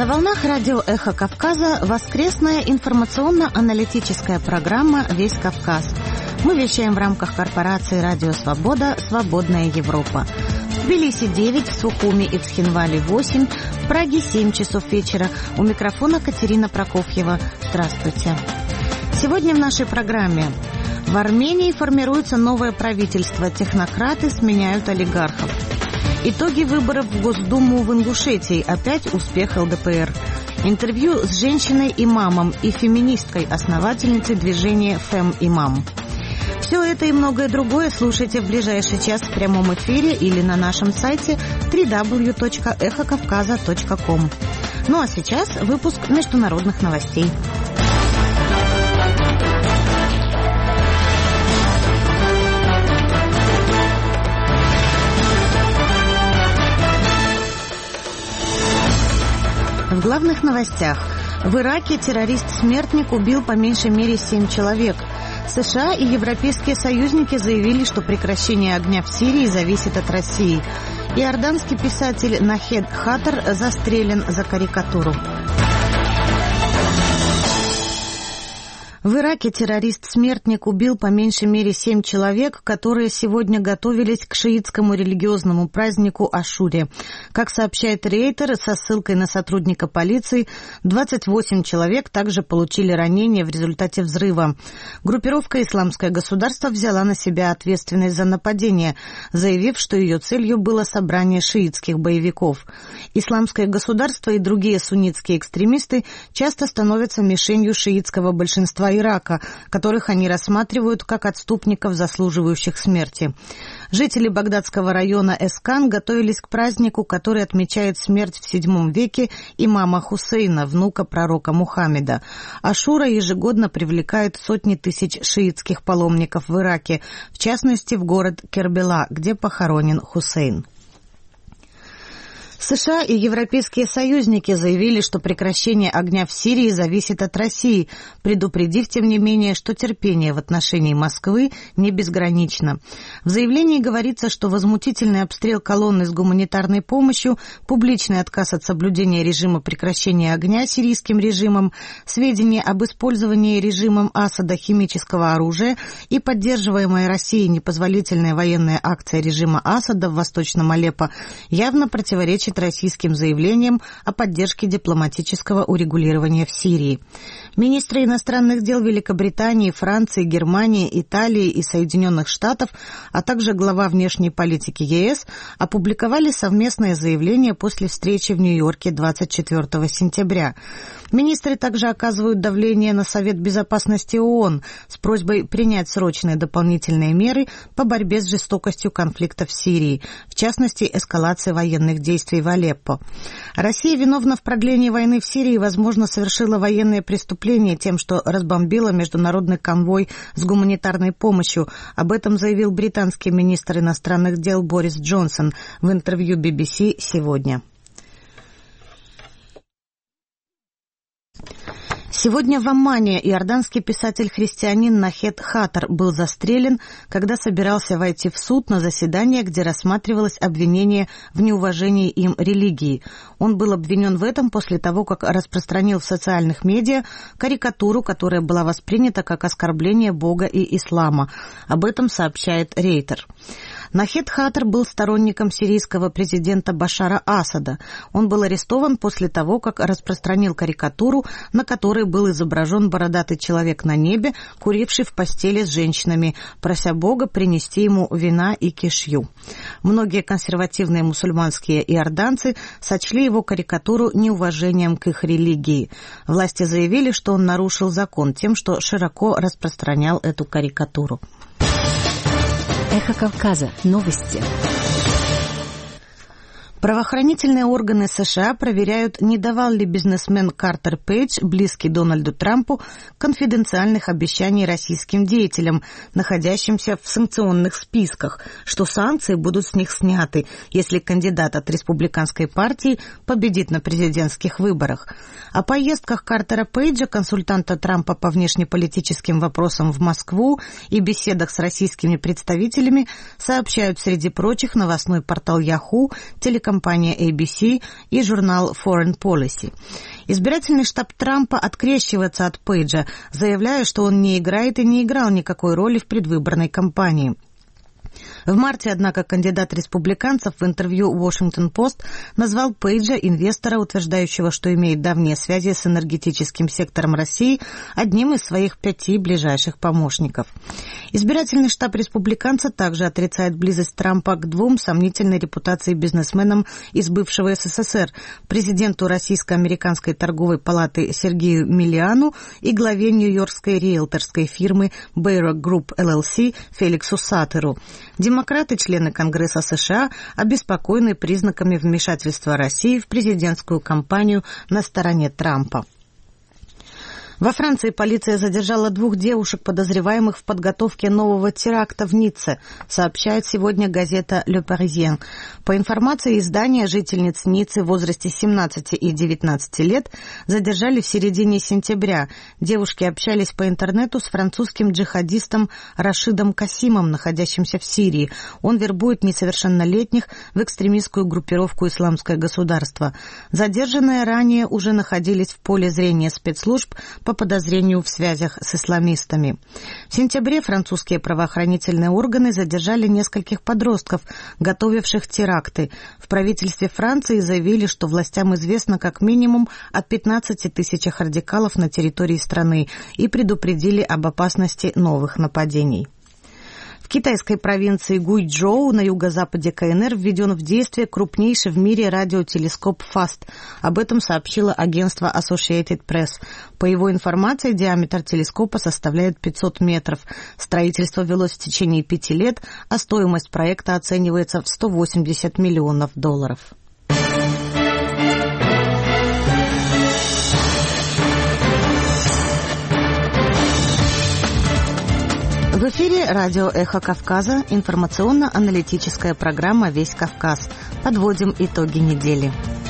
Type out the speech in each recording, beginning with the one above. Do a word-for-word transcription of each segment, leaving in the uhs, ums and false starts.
На волнах радио «Эхо Кавказа» воскресная информационно-аналитическая программа «Весь Кавказ». Мы вещаем в рамках корпорации «Радио Свобода. Свободная Европа». В Тбилиси девять, в Сухуми и в Цхинвале восемь, в Праге семь часов вечера. У микрофона Катерина Прокофьева. Здравствуйте. Сегодня в нашей программе: в Армении формируется новое правительство, технократы сменяют олигархов. Итоги выборов в Госдуму в Ингушетии, опять успех эл дэ пэ эр. Интервью с женщиной-имамом и феминисткой-основательницей движения «Фем-имам». Все это и многое другое слушайте в ближайший час в прямом эфире или на нашем сайте дабл ю дабл ю дабл ю точка эхо кавказа точка ком. Ну а сейчас выпуск международных новостей. В главных новостях. В Ираке террорист-смертник убил по меньшей мере семь человек. США и европейские союзники заявили, что прекращение огня в Сирии зависит от России. Иорданский писатель Нахед Хатар застрелен за карикатуру. В Ираке террорист-смертник убил по меньшей мере семь человек, которые сегодня готовились к шиитскому религиозному празднику Ашуре. Как сообщает Рейтер со ссылкой на сотрудника полиции, двадцать восемь человек также получили ранения в результате взрыва. Группировка «Исламское государство» взяла на себя ответственность за нападение, заявив, что ее целью было собрание шиитских боевиков. «Исламское государство» и другие суннитские экстремисты часто становятся мишенью шиитского большинства Ирака, которых они рассматривают как отступников, заслуживающих смерти. Жители багдадского района Эскан готовились к празднику, который отмечает смерть в седьмом веке имама Хусейна, внука пророка Мухаммеда. Ашура ежегодно привлекает сотни тысяч шиитских паломников в Ираке, в частности в город Кербела, где похоронен Хусейн. США и европейские союзники заявили, что прекращение огня в Сирии зависит от России, предупредив, тем не менее, что терпение в отношении Москвы не безгранично. В заявлении говорится, что возмутительный обстрел колонны с гуманитарной помощью, публичный отказ от соблюдения режима прекращения огня сирийским режимом, сведения об использовании режимом Асада химического оружия и поддерживаемая Россией непозволительная военная акция режима Асада в Восточном Алеппо явно противоречит российским заявлениям о поддержке дипломатического урегулирования в Сирии. Министры иностранных дел Великобритании, Франции, Германии, Италии и Соединенных Штатов, а также глава внешней политики е эс опубликовали совместное заявление после встречи в Нью-Йорке двадцать четвёртого сентября. Министры также оказывают давление на Совет Безопасности ООН с просьбой принять срочные дополнительные меры по борьбе с жестокостью конфликта в Сирии, в частности, эскалации военных действий в Алеппо. Россия виновна в продлении войны в Сирии и, возможно, совершила военные преступления тем, что разбомбила международный конвой с гуманитарной помощью. Об этом заявил британский министр иностранных дел Борис Джонсон в интервью би би си сегодня. Сегодня в Аммане иорданский писатель-христианин Нахед Хатар был застрелен, когда собирался войти в суд на заседание, где рассматривалось обвинение в неуважении им религии. Он был обвинен в этом после того, как распространил в социальных медиа карикатуру, которая была воспринята как оскорбление Бога и ислама. Об этом сообщает Рейтер. Нахед Хатар был сторонником сирийского президента Башара Асада. Он был арестован после того, как распространил карикатуру, на которой был изображен бородатый человек на небе, куривший в постели с женщинами, прося Бога принести ему вина и кишью. Многие консервативные мусульманские иорданцы сочли его карикатуру неуважением к их религии. Власти заявили, что он нарушил закон тем, что широко распространял эту карикатуру. Эхо Кавказа. Новости. Правоохранительные органы США проверяют, не давал ли бизнесмен Картер Пейдж, близкий Дональду Трампу, конфиденциальных обещаний российским деятелям, находящимся в санкционных списках, что санкции будут с них сняты, если кандидат от республиканской партии победит на президентских выборах. О поездках Картера Пейджа, консультанта Трампа по внешнеполитическим вопросам в Москву, и беседах с российскими представителями сообщают, среди прочих, новостной портал Yahoo, телекомпания телекомпания эй би си и журнал Foreign Policy. Избирательный штаб Трампа открещивается от Пейджа, заявляя, что он не играет и не играл никакой роли в предвыборной кампании. В марте, однако, кандидат республиканцев в интервью Washington Post назвал Пейджа, инвестора, утверждающего, что имеет давние связи с энергетическим сектором России, одним из своих пяти ближайших помощников. Избирательный штаб республиканца также отрицает близость Трампа к двум сомнительной репутации бизнесменам из бывшего эс эс эс эр, президенту Российско-американской торговой палаты Сергею Миллиану и главе нью-йоркской риэлторской фирмы Bayrock Group эл эл си Феликсу Саттеру. Демократы, члены Конгресса США, обеспокоены признаками вмешательства России в президентскую кампанию на стороне Трампа. Во Франции полиция задержала двух девушек, подозреваемых в подготовке нового теракта в Ницце, сообщает сегодня газета «Le Parisien». По информации издания, жительниц Ниццы в возрасте семнадцати и девятнадцати лет задержали в середине сентября. Девушки общались по интернету с французским джихадистом Рашидом Касимом, находящимся в Сирии. Он вербует несовершеннолетних в экстремистскую группировку «Исламское государство». Задержанные ранее уже находились в поле зрения спецслужб по подозрению в связях с исламистами. В сентябре французские правоохранительные органы задержали нескольких подростков, готовивших теракты. В правительстве Франции заявили, что властям известно как минимум о пятнадцати тысячах радикалов на территории страны и предупредили об опасности новых нападений. В китайской провинции Гуйчжоу на юго-западе ка эн эр введен в действие крупнейший в мире радиотелескоп ФАСТ. Об этом сообщило агентство Associated Press. По его информации, диаметр телескопа составляет пятьсот метров. Строительство велось в течение пяти лет, а стоимость проекта оценивается в сто восемьдесят миллионов долларов. В эфире радио «Эхо Кавказа», информационно-аналитическая программа «Весь Кавказ». Подводим итоги недели.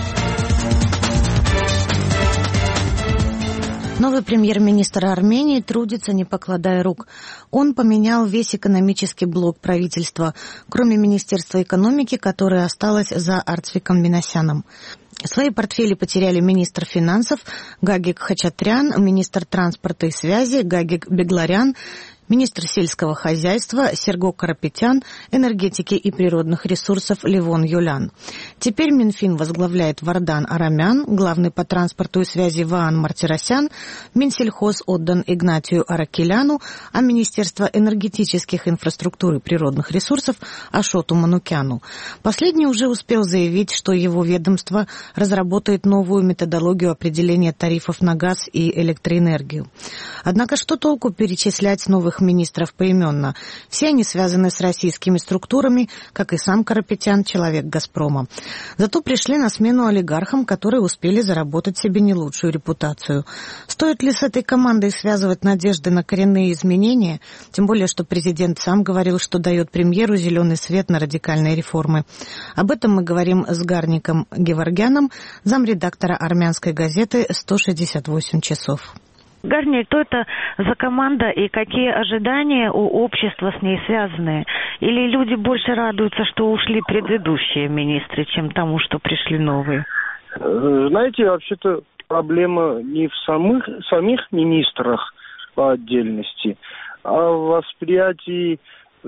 Новый премьер-министр Армении трудится, не покладая рук. Он поменял весь экономический блок правительства, кроме Министерства экономики, которое осталось за Арцвиком Минасяном. Свои портфели потеряли министр финансов Гагик Хачатрян, министр транспорта и связи Гагик Бегларян, министр сельского хозяйства Серго Карапетян, энергетики и природных ресурсов Левон Юлян. Теперь Минфин возглавляет Вардан Арамян, главный по транспорту и связи Ваан Мартиросян, Минсельхоз отдан Игнатию Аракеляну, а Министерство энергетических инфраструктур и природных ресурсов Ашоту Манукяну. Последний уже успел заявить, что его ведомство разработает новую методологию определения тарифов на газ и электроэнергию. Однако что толку перечислять новых министров поименно? Все они связаны с российскими структурами, как и сам Карапетян, человек «Газпрома». Зато пришли на смену олигархам, которые успели заработать себе не лучшую репутацию. Стоит ли с этой командой связывать надежды на коренные изменения? Тем более, что президент сам говорил, что дает премьеру зеленый свет на радикальные реформы. Об этом мы говорим с Гарником Геворгяном, замредактора армянской газеты «сто шестьдесят восемь часов». Гарни, что это за команда и какие ожидания у общества с ней связаны? Или люди больше радуются, что ушли предыдущие министры, чем тому, что пришли новые? Знаете, вообще-то проблема не в самых, самих министрах по отдельности, а в восприятии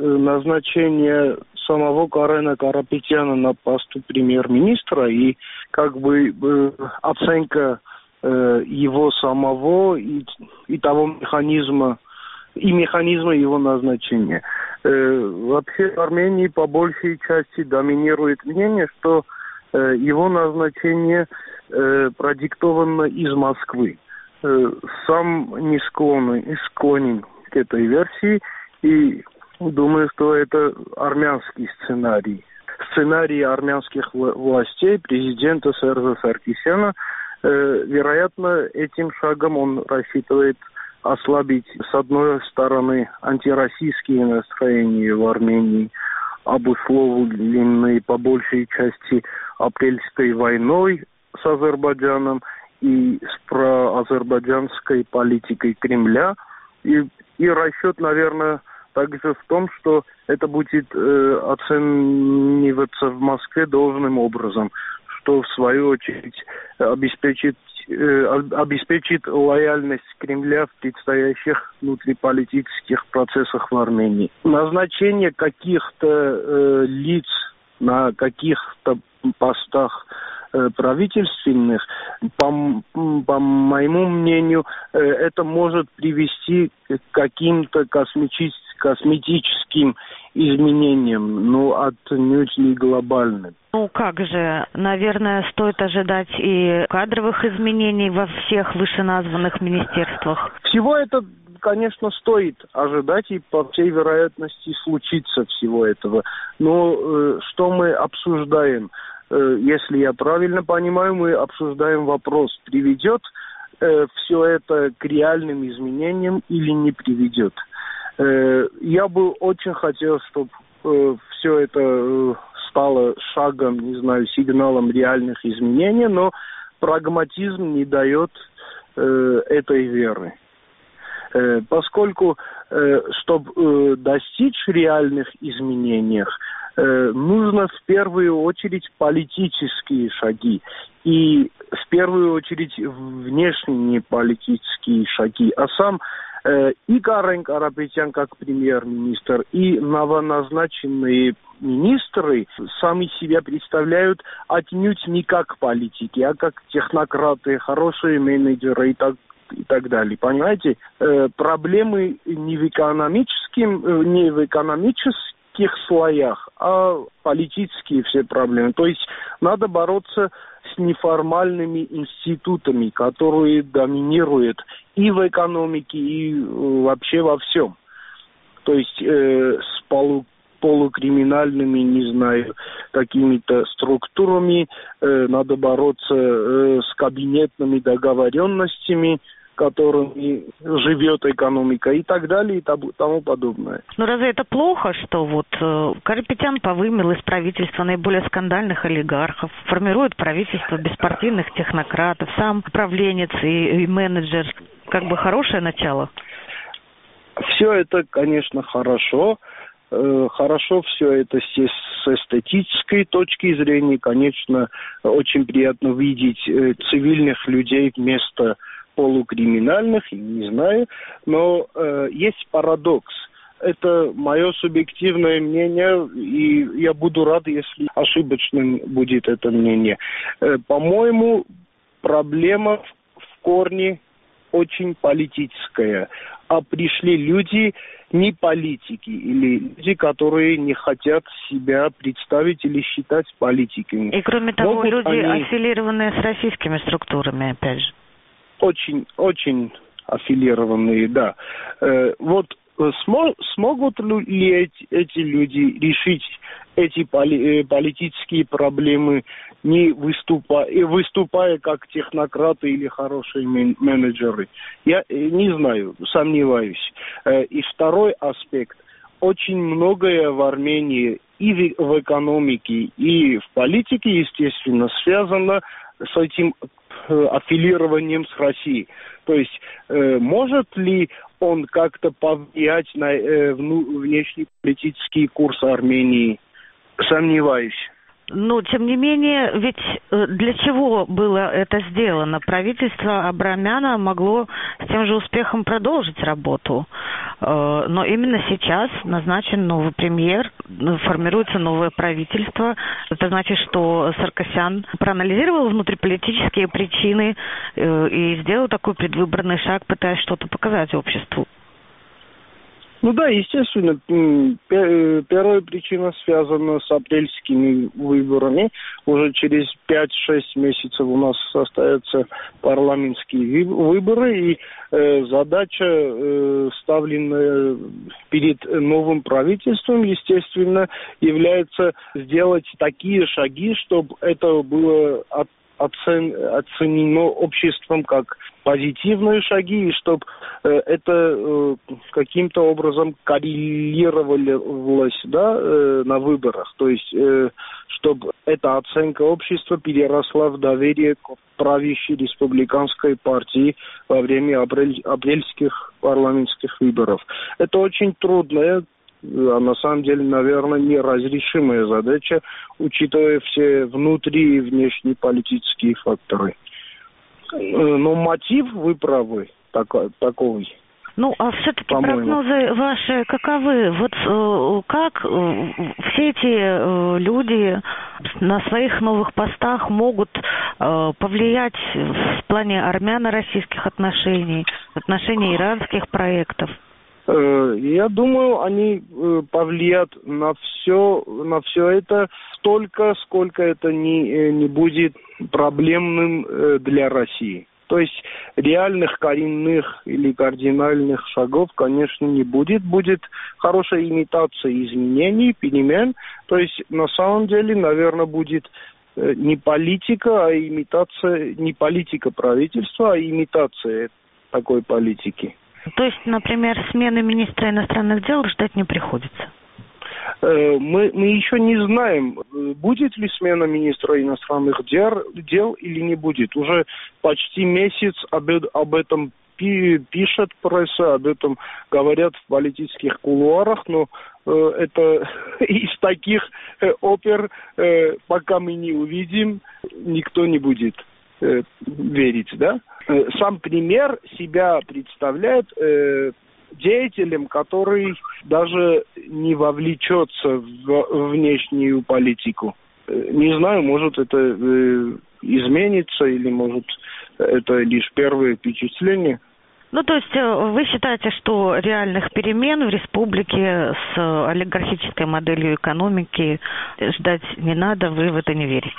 назначения самого Карена Карапетяна на посту премьер-министра и как бы оценка его самого и, и того механизма, и механизма его назначения. Э, вообще в Армении по большей части доминирует мнение, что э, его назначение э, продиктовано из Москвы. Э, сам не склонен, склонен к этой версии и думаю, что это армянский сценарий. Сценарий армянских властей, президента Сержа Саркисяна. Вероятно, этим шагом он рассчитывает ослабить, с одной стороны, антироссийские настроения в Армении, обусловленные по большей части апрельской войной с Азербайджаном и с проазербайджанской политикой Кремля, и, и расчет, наверное, также в том, что это будет э, оцениваться в Москве должным образом, что в свою очередь обеспечит, э, обеспечит лояльность Кремля в предстоящих внутриполитических процессах в Армении. Назначение каких-то э, лиц на каких-то постах э, правительственных, по, по моему мнению, э, это может привести к каким-то космическим, косметическим изменениям, но отнюдь не глобальным. Ну как же, наверное, стоит ожидать и кадровых изменений во всех вышеназванных министерствах. Всего это, конечно, стоит ожидать, и по всей вероятности случится всего этого. Но э, что мы обсуждаем? Э, если я правильно понимаю, мы обсуждаем вопрос, приведет э, все это к реальным изменениям или не приведет. Э, я бы очень хотел, чтобы э, все это э, стало шагом, не знаю, сигналом реальных изменений, но прагматизм не дает э, этой веры. Э, поскольку, э, чтобы э, достичь реальных изменений, э, нужно в первую очередь политические шаги. И в первую очередь внешние политические шаги. А сам э, и Карен Карапетян как премьер-министр, и новоназначенные министры сами себя представляют отнюдь не как политики, а как технократы, хорошие менеджеры и так, и так далее. Понимаете, э, проблемы не в экономическом, э, не в экономических слоях, а политические все проблемы. То есть надо бороться с неформальными институтами, которые доминируют и в экономике, и э, вообще во всем. То есть э, с полу полукриминальными, не знаю, какими-то структурами, э, надо бороться э, с кабинетными договоренностями, которыми живет экономика и так далее и тому подобное. Но разве это плохо, что вот э, Карапетян повымел из правительства наиболее скандальных олигархов, формирует правительство беспартийных технократов, сам управленец и, и менеджер, как бы хорошее начало? Все это, конечно, хорошо. Хорошо все это с эстетической точки зрения. Конечно, очень приятно видеть цивильных людей вместо полукриминальных, не знаю. Но э, есть парадокс. Это мое субъективное мнение, и я буду рад, если ошибочным будет это мнение. Э, по-моему, проблема в корне очень политическая. А пришли люди не политики, или люди, которые не хотят себя представить или считать политиками. И кроме того, Могут люди, они... аффилированные с российскими структурами, опять же. Очень, очень аффилированные, да. Э, вот смо- смогут ли эти, эти люди решить эти поли- политические проблемы, не выступая, выступая как технократы или хорошие мен- менеджеры? Я не знаю, сомневаюсь. Э, и второй аспект. Очень многое в Армении и в, в экономике, и в политике, естественно, связано с этим аффилированием с Россией. То есть э, может ли он как-то повлиять на э, вну, внешнеполитический курс Армении? Сомневаюсь. Ну, тем не менее, ведь для чего было это сделано? Правительство Абрамяна могло с тем же успехом продолжить работу. Но именно сейчас назначен новый премьер, формируется новое правительство. Это значит, что Саркисян проанализировал внутриполитические причины и сделал такой предвыборный шаг, пытаясь что-то показать обществу. Ну да, естественно, первая причина связана с апрельскими выборами. Уже через пять-шесть месяцев у нас состоятся парламентские выборы, и э, задача, э, ставленная перед новым правительством, естественно, является сделать такие шаги, чтобы это было от оцен, оценено обществом как позитивные шаги, и чтобы э, это э, каким-то образом коррелировалось, да, э, на выборах. То есть, э, чтобы эта оценка общества переросла в доверие к правящей республиканской партии во время апрель, апрельских парламентских выборов. Это очень трудная, а на самом деле, наверное, неразрешимая задача, учитывая все внутри и внешние политические факторы. Но мотив, вы правы, такой, такой. Ну, а все-таки По-моему. прогнозы ваши каковы? Вот э, как э, все эти э, люди на своих новых постах могут э, повлиять в плане армяно-российских отношений, отношений иранских проектов? Я думаю, они повлияют на все, на все это столько, сколько это не, не будет проблемным для России. То есть реальных коренных или кардинальных шагов, конечно, не будет. Будет хорошая имитация изменений, перемен. То есть на самом деле, наверное, будет не политика, а имитация, не политика правительства, а имитация такой политики. То есть, например, смены министра иностранных дел ждать не приходится? Мы, мы еще не знаем, будет ли смена министра иностранных дел, дел или не будет. Уже почти месяц об, об этом пи, пишет пресса, об этом говорят в политических кулуарах, но э, это из таких э, опер, э, пока мы не увидим, никто не будет э, верить, да? Сам премьер себя представляет э, деятелем, который даже не вовлечется в внешнюю политику. Не знаю, может это э, изменится или может это лишь первое впечатление. Ну, то есть вы считаете, что реальных перемен в республике с олигархической моделью экономики ждать не надо, вы в это не верите?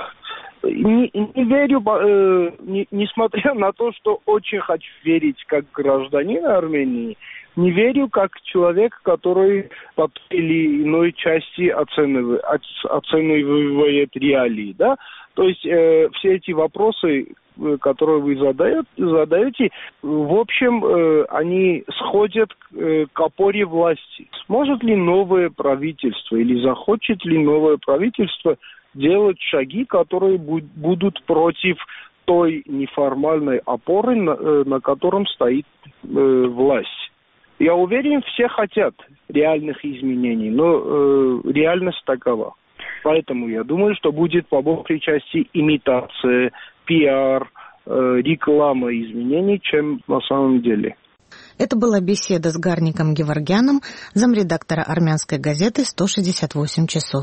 Не, не верю, э, не, несмотря на то, что очень хочу верить как гражданин Армении, не верю как человек, который по той или иной части оценивает, оценивает реалии, да? То есть э, все эти вопросы, которые вы задаете, задаете в общем, э, они сходят к, э, к опоре власти. Сможет ли новое правительство или захочет ли новое правительство делать шаги, которые будут против той неформальной опоры, на, на котором стоит э, власть. Я уверен, все хотят реальных изменений, но э, реальность такова. Поэтому я думаю, что будет по большей части имитация, пиар, э, реклама изменений, чем на самом деле. Это была беседа с Гарником Геворгяном, замредактора армянской газеты «сто шестьдесят восемь часов».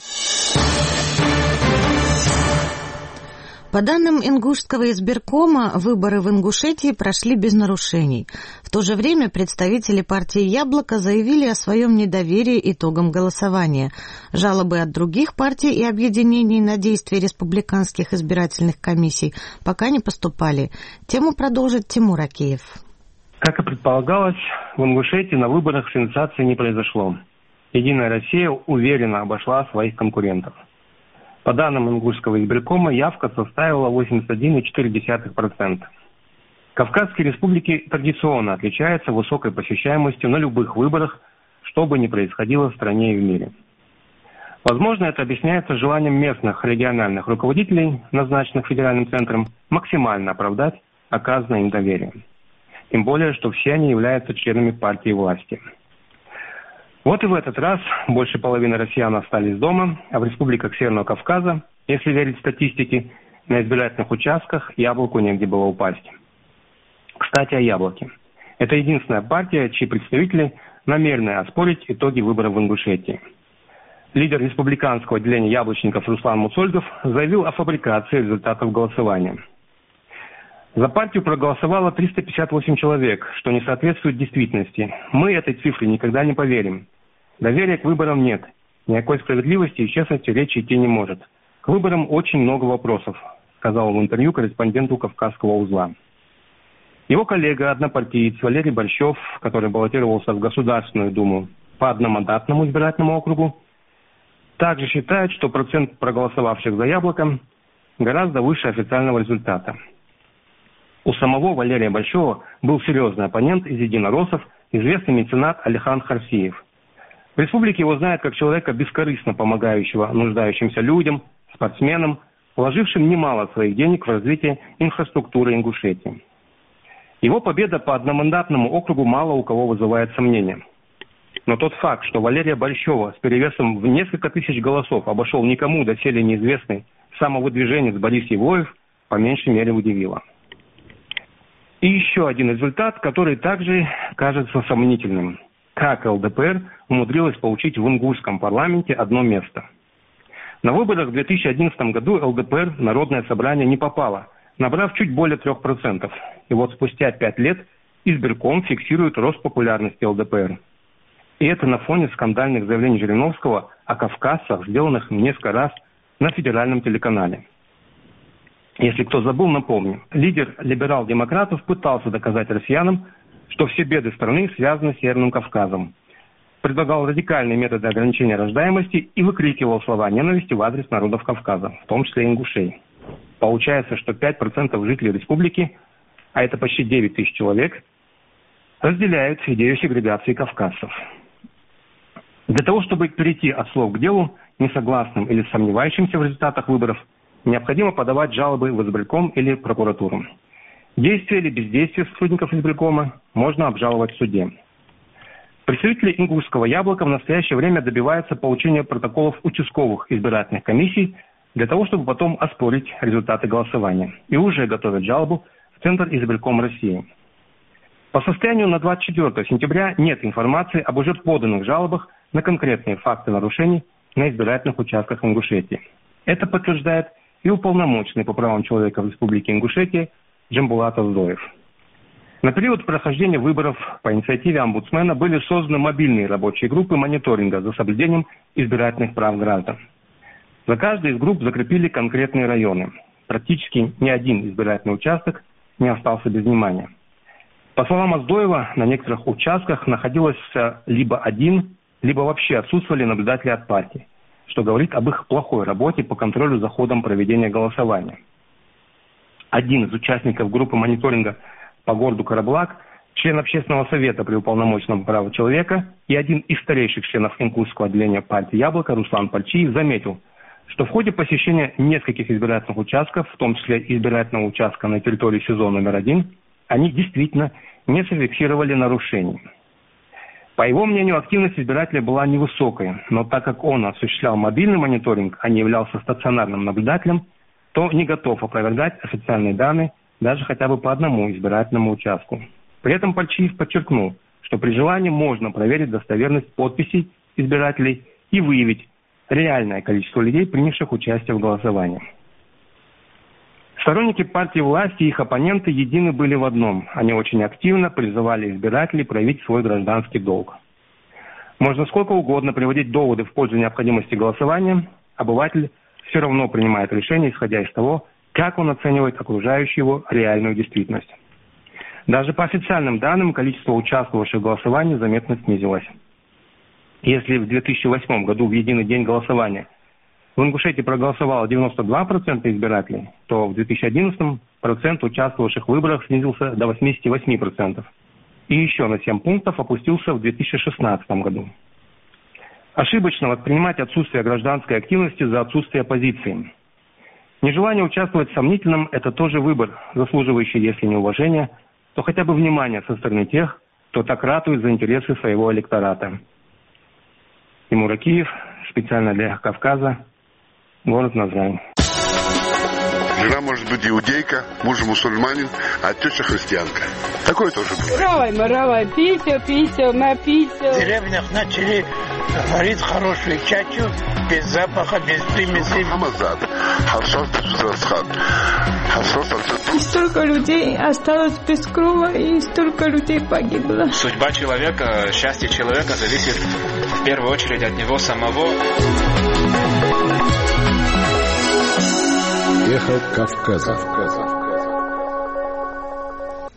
По данным Ингушского избиркома, выборы в Ингушетии прошли без нарушений. В то же время представители партии «Яблоко» заявили о своем недоверии итогам голосования. Жалобы от других партий и объединений на действия республиканских избирательных комиссий пока не поступали. Тему продолжит Тимур Акеев. Как и предполагалось, в Ингушетии на выборах сенсации не произошло. «Единая Россия» уверенно обошла своих конкурентов. По данным Ингушского избиркома, явка составила восемьдесят один целых четыре десятых процента. Кавказские республики традиционно отличаются высокой посещаемостью на любых выборах, что бы ни происходило в стране и в мире. Возможно, это объясняется желанием местных региональных руководителей, назначенных федеральным центром, максимально оправдать оказанное им доверие. Тем более, что все они являются членами партии власти. Вот и в этот раз больше половины россиян остались дома, а в республиках Северного Кавказа, если верить статистике, на избирательных участках яблоку негде было упасть. Кстати, о яблоке. Это единственная партия, чьи представители намерены оспорить итоги выборов в Ингушетии. Лидер республиканского отделения яблочников Руслан Мусольгов заявил о фабрикации результатов голосования. За партию проголосовало триста пятьдесят восемь человек, что не соответствует действительности. Мы этой цифре никогда не поверим. Доверия к выборам нет. Никакой справедливости и честности речи идти не может. К выборам очень много вопросов, сказал в интервью корреспонденту Кавказского узла. Его коллега, однопартиец Валерий Борщев, который баллотировался в Государственную Думу по одномандатному избирательному округу, также считает, что процент проголосовавших за яблоко гораздо выше официального результата. У самого Валерия Большого был серьезный оппонент из единороссов, известный меценат Алихан Харсиев. В республике его знают как человека, бескорыстно помогающего нуждающимся людям, спортсменам, вложившим немало своих денег в развитие инфраструктуры Ингушетии. Его победа по одномандатному округу мало у кого вызывает сомнения. Но тот факт, что Валерия Большого с перевесом в несколько тысяч голосов обошел никому доселе неизвестный самовыдвиженец Борис Евлоев, по меньшей мере удивило. И еще один результат, который также кажется сомнительным. Как ЛДПР умудрилась получить в ингушском парламенте одно место. На выборах в две тысячи одиннадцатом году ЛДПР в Народное собрание не попало, набрав чуть более трех процентов. И вот спустя пять лет избирком фиксирует рост популярности ЛДПР. И это на фоне скандальных заявлений Жириновского о кавказцах, сделанных несколько раз на федеральном телеканале. Если кто забыл, напомню. Лидер либерал-демократов пытался доказать россиянам, что все беды страны связаны с Северным Кавказом. Предлагал радикальные методы ограничения рождаемости и выкрикивал слова ненависти в адрес народов Кавказа, в том числе и ингушей. Получается, что пять процентов жителей республики, а это почти девять тысяч человек, разделяют идею сегрегации кавказцев. Для того, чтобы перейти от слов к делу, несогласным или сомневающимся в результатах выборов, необходимо подавать жалобы в избирком или прокуратуру. Действия или бездействие сотрудников избиркома можно обжаловать в суде. Представители ингушского яблока в настоящее время добиваются получения протоколов участковых избирательных комиссий для того, чтобы потом оспорить результаты голосования. И уже готовят жалобу в Центр избирком России. По состоянию на двадцать четвёртое сентября нет информации об уже поданных жалобах на конкретные факты нарушений на избирательных участках Ингушетии. Это подтверждает и уполномоченный по правам человека в Республике Ингушетия Джамбулат Оздоев. На период прохождения выборов по инициативе омбудсмена были созданы мобильные рабочие группы мониторинга за соблюдением избирательных прав граждан. За каждой из групп закрепили конкретные районы. Практически ни один избирательный участок не остался без внимания. По словам Оздоева, на некоторых участках находился либо один, либо вообще отсутствовали наблюдатели от партии, что говорит об их плохой работе по контролю за ходом проведения голосования. Один из участников группы мониторинга по городу Караблак, член общественного совета при уполномоченном права человека и один из старейших членов ингушского отделения партии «Яблоко» Руслан Пальчиев заметил, что в ходе посещения нескольких избирательных участков, в том числе избирательного участка на территории СИЗО номер один, они действительно не зафиксировали нарушений. По его мнению, активность избирателей была невысокой, но так как он осуществлял мобильный мониторинг, а не являлся стационарным наблюдателем, то не готов опровергать официальные данные даже хотя бы по одному избирательному участку. При этом Пальчиев подчеркнул, что при желании можно проверить достоверность подписей избирателей и выявить реальное количество людей, принявших участие в голосовании. Сторонники партии власти и их оппоненты едины были в одном. Они очень активно призывали избирателей проявить свой гражданский долг. Можно сколько угодно приводить доводы в пользу необходимости голосования, обыватель все равно принимает решение, исходя из того, как он оценивает окружающую его реальную действительность. Даже по официальным данным количество участвовавших в голосовании заметно снизилось. Если в две тысячи восьмом году в единый день голосования в Ингушетии проголосовало девяносто два процента избирателей, то в две тысячи одиннадцатом процент участвовавших в выборах снизился до восемьдесят восемь процентов. И еще на семь пунктов опустился в две тысячи шестнадцатом году. Ошибочно воспринимать отсутствие гражданской активности за отсутствие оппозиции. Нежелание участвовать в сомнительном – это тоже выбор, заслуживающий, если не уважения, то хотя бы внимания со стороны тех, кто так ратует за интересы своего электората. Тимур Акиев, специально для Кавказа, город Назрань. Жена может быть иудейка, муж мусульманин, а теща христианка. Такое тоже бывает. Равай, маравай, пися, пися, напися. В деревнях начали варить хорошую чачу, без запаха, без примеси. И столько людей осталось без крова, и столько людей погибло. Судьба человека, счастье человека зависит в первую очередь от него самого. Эхо Кавказа.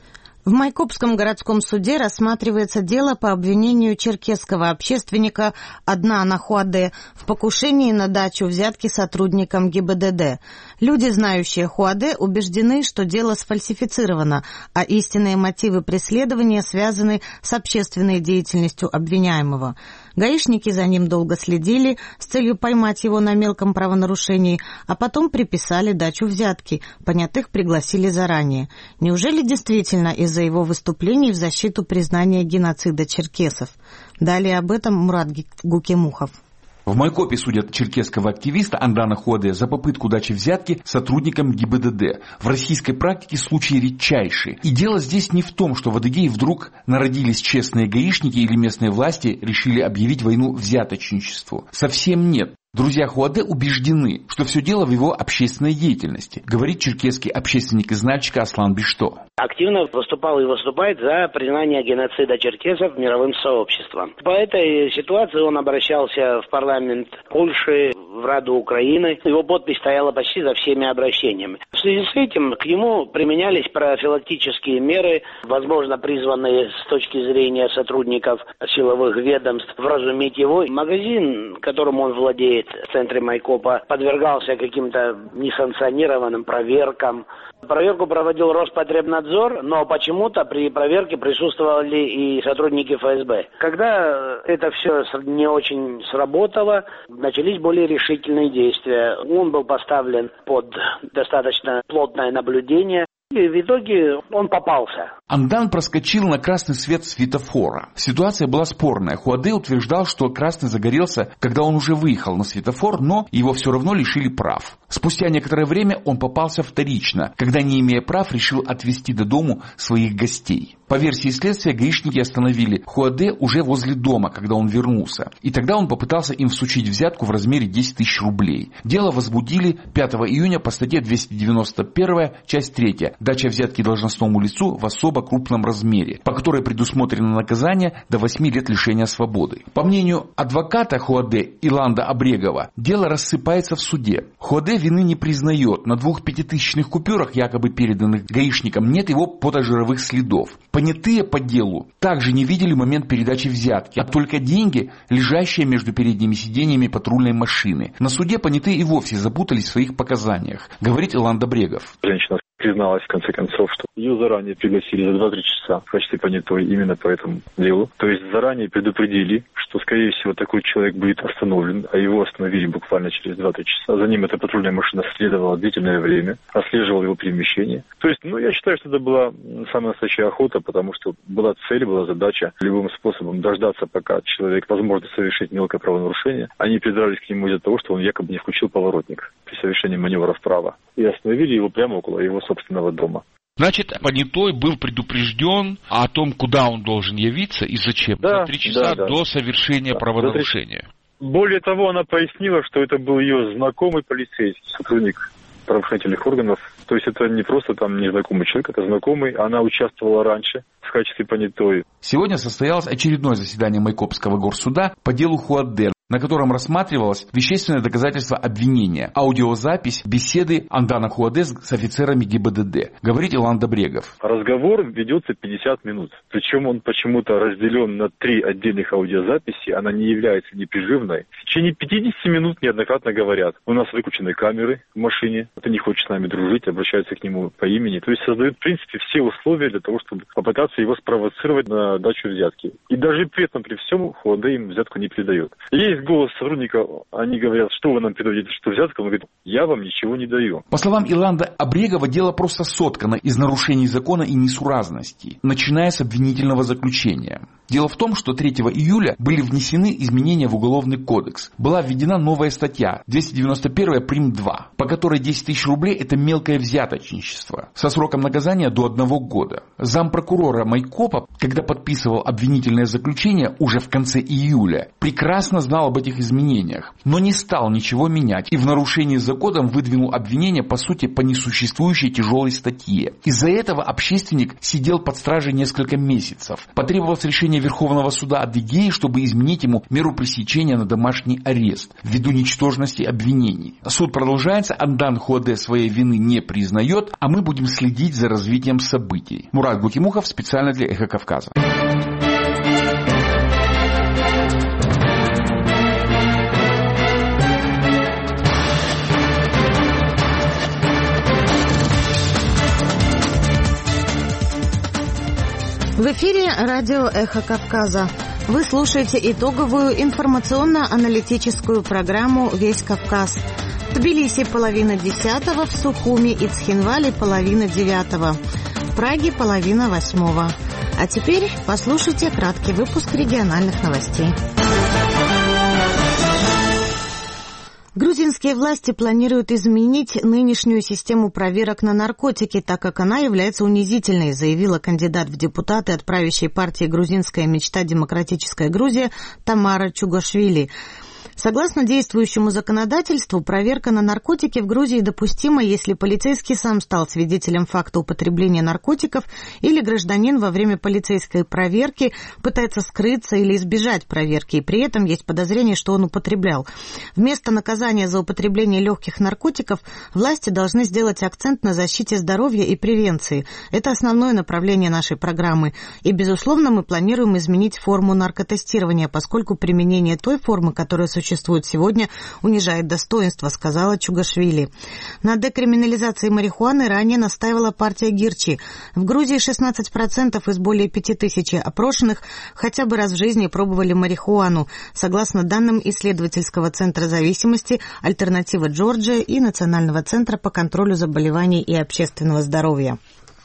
В Майкопском городском суде рассматривается дело по обвинению черкесского общественника Аднана Хуаде в покушении на дачу взятки сотрудникам ГИБДД. Люди, знающие Хуаде, убеждены, что дело сфальсифицировано, а истинные мотивы преследования связаны с общественной деятельностью обвиняемого. Гаишники за ним долго следили с целью поймать его на мелком правонарушении, а потом приписали дачу взятки, понятых пригласили заранее. Неужели действительно из-за его выступлений в защиту признания геноцида черкесов? Далее об этом Мурат Гукемухов. В Майкопе судят черкесского активиста Аднана Хуаде за попытку дачи взятки сотрудникам ГИБДД. В российской практике случаи редчайшие. И дело здесь не в том, что в Адыгее вдруг народились честные гаишники или местные власти решили объявить войну взяточничеству. Совсем нет. Друзья Хуаде убеждены, что все дело в его общественной деятельности, говорит черкесский общественник из Нальчика Аслан Бишто. Активно выступал и выступает за признание геноцида черкесов мировым сообществом. По этой ситуации он обращался в парламент Польши, в Раду Украины. Его подпись стояла почти за всеми обращениями. В связи с этим к нему применялись профилактические меры, возможно, призванные с точки зрения сотрудников силовых ведомств вразумить его. Магазин, которым он владеет в центре Майкопа, подвергался каким-то несанкционированным проверкам. Проверку проводил Роспотребнадзор, но почему-то при проверке присутствовали и сотрудники эф эс бэ. Когда это все не очень сработало, начались более решительные действия. Он был поставлен под достаточно плотное наблюдение. И в итоге он попался. Андан проскочил на красный свет светофора. Ситуация была спорная. Хуаде утверждал, что красный загорелся, когда он уже выехал на светофор, но его все равно лишили прав. Спустя некоторое время он попался вторично, когда, не имея прав, решил отвезти до дому своих гостей. По версии следствия, гаишники остановили Хуаде уже возле дома, когда он вернулся. И тогда он попытался им всучить взятку в размере десять тысяч рублей. Дело возбудили пятого июня по статье двести девяносто один, часть третья. Дача взятки должностному лицу в особо крупном размере, по которой предусмотрено наказание до восьми лет лишения свободы. По мнению адвоката Хуаде Иланда Абрегова, дело рассыпается в суде. Хуаде вины не признает. На двух пятитысячных купюрах, якобы переданных гаишникам, нет его потожировых следов. Понятые по делу также не видели момент передачи взятки, а только деньги, лежащие между передними сиденьями патрульной машины. На суде понятые и вовсе запутались в своих показаниях, говорит Иланд Абрегов. Женщина призналась, в конце концов, что ее заранее пригласили за два-три часа в качестве понятой именно по этому делу. То есть заранее предупредили, что, скорее всего, такой человек будет остановлен, а его остановили буквально через два-три часа. За ним эта патрульная машина следовала длительное время, отслеживала его перемещение. То есть, ну, я считаю, что это была самая настоящая охота, потому что была цель, была задача любым способом дождаться, пока человек, возможно, совершит мелкое правонарушение. Они придрались к нему из-за того, что он якобы не включил поворотник при совершении маневра вправо. И остановили его прямо около его собственного дома. Значит, понятой был предупрежден о том, куда он должен явиться и зачем. Да, за три часа да, да. до совершения да, правонарушения. Более того, она пояснила, что это был ее знакомый полицейский, сотрудник правоохранительных органов. То есть это не просто там незнакомый человек, это знакомый. Она участвовала раньше в качестве понятой. Сегодня состоялось очередное заседание Майкопского горсуда по делу Хуаде, на котором рассматривалось вещественное доказательство обвинения, аудиозапись беседы Аднана Хуаде с офицерами ГИБДД, говорит Иланд Абрегов. Разговор ведется пятьдесят минут. Причем он почему-то разделен на три отдельных аудиозаписи. Она не является непрерывной. В течение пятидесяти минут неоднократно говорят: у нас выключены камеры в машине, ты не хочешь с нами дружить, обращаются к нему по имени. То есть создают, в принципе, все условия для того, чтобы попытаться его спровоцировать на дачу взятки. И даже при этом, при всем, Хуаде им взятку не передает. Есть голос сотрудника, они говорят: что вы нам передаете, что взятка? Он говорит: я вам ничего не даю. По словам Иланда Абрегова, дело просто соткано из нарушений закона и несуразностей, начиная с обвинительного заключения. Дело в том, что третьего июля были внесены изменения в Уголовный кодекс. Была введена новая статья двести девяносто один прим. два, по которой десять тысяч рублей – это мелкое взяточничество со сроком наказания до одного года. Зампрокурора Майкопа, когда подписывал обвинительное заключение уже в конце июля, прекрасно знал об этих изменениях, но не стал ничего менять и в нарушении закона выдвинул обвинение, по сути, по несуществующей тяжелой статье. Из-за этого общественник сидел под стражей несколько месяцев. Потребовалось решение решение Верховного суда Адыгеи, чтобы изменить ему меру пресечения на домашний арест ввиду ничтожности обвинений. Суд продолжается, Андан Хуаде своей вины не признает, а мы будем следить за развитием событий. Мурат Гукимухов специально для «Эхо Кавказа». В эфире радио «Эхо Кавказа». Вы слушаете итоговую информационно-аналитическую программу «Весь Кавказ». В Тбилиси половина десятого, в Сухуми и Цхинвале половина девятого, в Праге половина восьмого. А теперь послушайте краткий выпуск региональных новостей. Грузинские власти планируют изменить нынешнюю систему проверок на наркотики, так как она является унизительной, заявила кандидат в депутаты от правящей партии «Грузинская мечта. Демократическая Грузия» Тамара Чугашвили. Согласно действующему законодательству, проверка на наркотики в Грузии допустима, если полицейский сам стал свидетелем факта употребления наркотиков или гражданин во время полицейской проверки пытается скрыться или избежать проверки, и при этом есть подозрение, что он употреблял. Вместо наказания за употребление легких наркотиков власти должны сделать акцент на защите здоровья и превенции. Это основное направление нашей программы. И, безусловно, мы планируем изменить форму наркотестирования, поскольку применение той формы, которая существует существует сегодня, унижает достоинство, сказала Чугашвили. На декриминализации марихуаны ранее настаивала партия Гирчи. В Грузии шестнадцать процентов из более пяти тысяч опрошенных хотя бы раз в жизни пробовали марихуану, согласно данным исследовательского центра зависимости «Альтернатива Джорджия» и Национального центра по контролю заболеваний и общественного здоровья.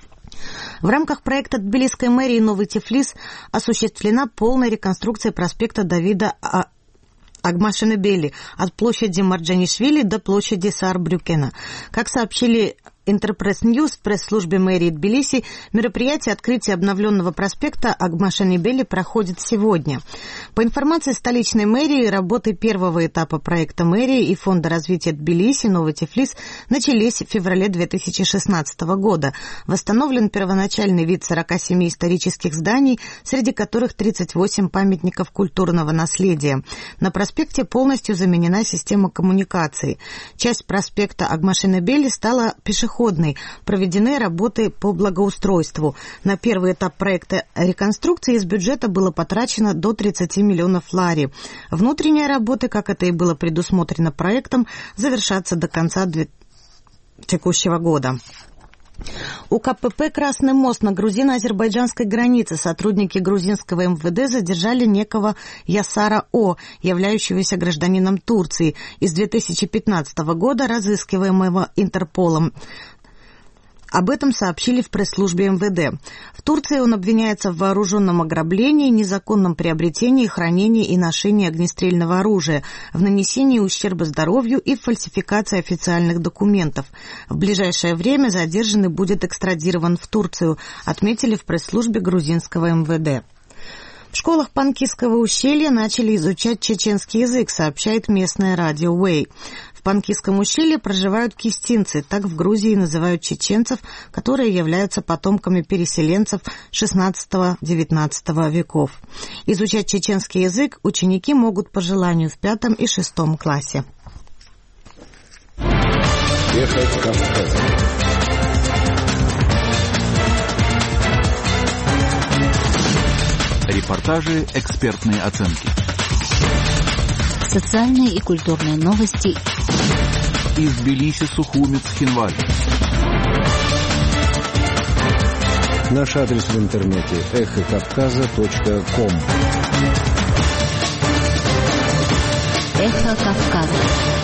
В рамках проекта Тбилисской мэрии «Новый Тифлис» осуществлена полная реконструкция проспекта Давида Агмашенебели от площади Марджанишвили до площади Саарбрюкена. Как сообщили Интерпресс Ньюс в пресс-службе мэрии Тбилиси, мероприятие открытия обновленного проспекта Агмашенебели проходит сегодня. По информации столичной мэрии, работы первого этапа проекта мэрии и Фонда развития Тбилиси «Новый Тифлис» начались в феврале две тысячи шестнадцатого года. Восстановлен первоначальный вид сорока семи исторических зданий, среди которых тридцать восемь памятников культурного наследия. На проспекте полностью заменена система коммуникаций. Часть проспекта Агмашенебели стала пешеходной. Проведены работы по благоустройству. На первый этап проекта реконструкции из бюджета было потрачено до тридцати миллионов лари. Внутренние работы, как это и было предусмотрено проектом, завершатся до конца текущего года. У КПП «Красный мост» на грузино-азербайджанской границе сотрудники грузинского эм вэ дэ задержали некого Ясара О, являющегося гражданином Турции, из две тысячи пятнадцатого года, разыскиваемого Интерполом. Об этом сообщили в пресс-службе эм вэ дэ. В Турции он обвиняется в вооруженном ограблении, незаконном приобретении, хранении и ношении огнестрельного оружия, в нанесении ущерба здоровью и в фальсификации официальных документов. В ближайшее время задержанный будет экстрадирован в Турцию, отметили в пресс-службе грузинского эм вэ дэ. В школах Панкисского ущелья начали изучать чеченский язык, сообщает местное радио Уэй. В Панкисском ущелье проживают кистинцы, так в Грузии называют чеченцев, которые являются потомками переселенцев шестнадцатого-девятнадцатого веков. Изучать чеченский язык ученики могут по желанию в пятом и шестом классе. Ехать Кавказ. Репортажи, экспертные оценки. Социальные и культурные новости. Из Тбилиси, Сухуми, Цхинвали. Наш адрес в интернете эхо кавказа точка ком. Эхо Кавказа.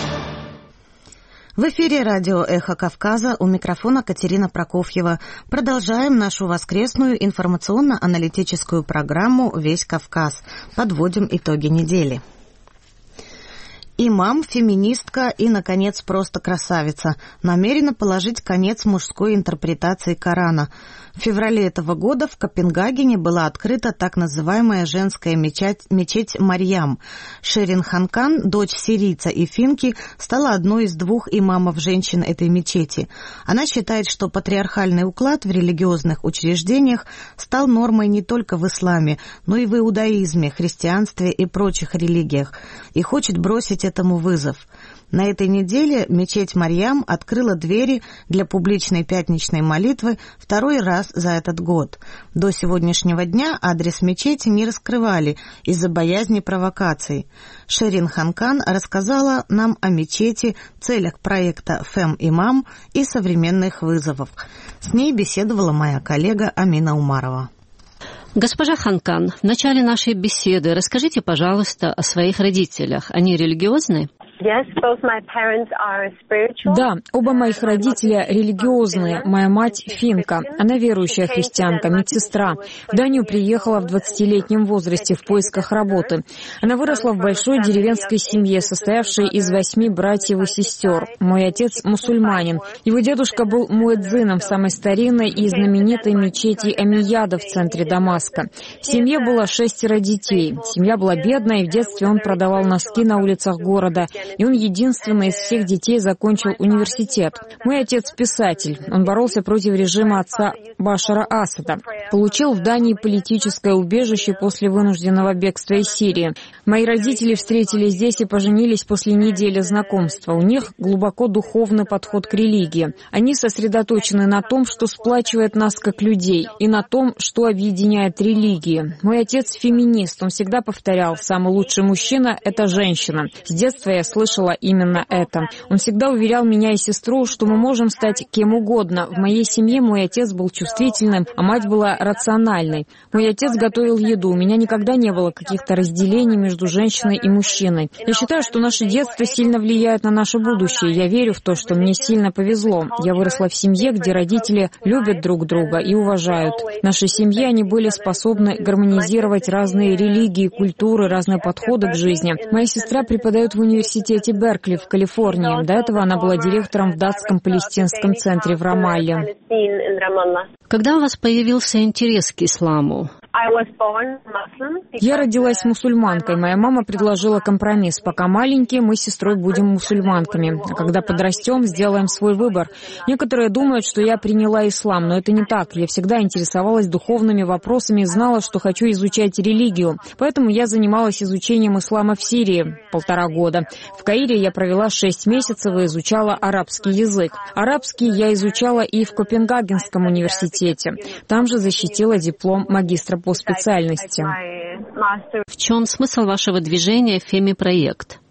В эфире радио «Эхо Кавказа», у микрофона Катерина Прокофьева. Продолжаем нашу воскресную информационно-аналитическую программу «Весь Кавказ». Подводим итоги недели. Имам, феминистка и, наконец, просто красавица. Намерена положить конец мужской интерпретации Корана. В феврале этого года в Копенгагене была открыта так называемая женская мечеть, мечеть Марьям. Шерин Ханкан, дочь сирийца и финки, стала одной из двух имамов-женщин этой мечети. Она считает, что патриархальный уклад в религиозных учреждениях стал нормой не только в исламе, но и в иудаизме, христианстве и прочих религиях, и хочет бросить этому вызов. На этой неделе мечеть Марьям открыла двери для публичной пятничной молитвы второй раз за этот год. До сегодняшнего дня адрес мечети не раскрывали из-за боязни провокаций. Шерин Ханкан рассказала нам о мечети, целях проекта «Фем-Имам» и современных вызовах. С ней беседовала моя коллега Амина Умарова. Госпожа Ханкан, в начале нашей беседы расскажите, пожалуйста, о своих родителях. Они религиозны? Да, оба моих родителя религиозные. Моя мать финка. Она верующая христианка, медсестра. В Данию приехала в двадцатилетнем возрасте в поисках работы. Она выросла в большой деревенской семье, состоявшей из восьми братьев и сестер. Мой отец мусульманин. Его дедушка был муэдзином в самой старинной и знаменитой мечети Амияда в центре Дамаска. В семье было шестеро детей. Семья была бедная, и в детстве он продавал носки на улицах города. И он единственный из всех детей закончил университет. Мой отец писатель. Он боролся против режима отца Башара Асада. Получил в Дании политическое убежище после вынужденного бегства из Сирии. Мои родители встретились здесь и поженились после недели знакомства. У них глубоко духовный подход к религии. Они сосредоточены на том, что сплачивает нас как людей, и на том, что объединяет религии. Мой отец феминист. Он всегда повторял: самый лучший мужчина – это женщина. С детства я слышала именно это. Он всегда уверял меня и сестру, что мы можем стать кем угодно. В моей семье мой отец был чувствительным, а мать была рациональной. Мой отец готовил еду. У меня никогда не было каких-то разделений между женщиной и мужчиной. Я считаю, что наше детство сильно влияет на наше будущее. Я верю в то, что мне сильно повезло. Я выросла в семье, где родители любят друг друга и уважают. В нашей семье они были способны гармонизировать разные религии, культуры, разные подходы к жизни. Моя сестра преподает в университете Беркли в Калифорнии. До этого она была директором в датском палестинском центре в Рамалле. Когда у вас появился интерес к исламу? Я родилась мусульманкой. Моя мама предложила компромисс. Пока маленькие, мы с сестрой будем мусульманками. А когда подрастем, сделаем свой выбор. Некоторые думают, что я приняла ислам, но это не так. Я всегда интересовалась духовными вопросами и знала, что хочу изучать религию. Поэтому я занималась изучением ислама в Сирии полтора года. В Каире я провела шесть месяцев и изучала арабский язык. Арабский я изучала и в Копенгагенском университете. Там же защитила диплом магистра по специальности. В чем смысл вашего движения «Феми-проект»?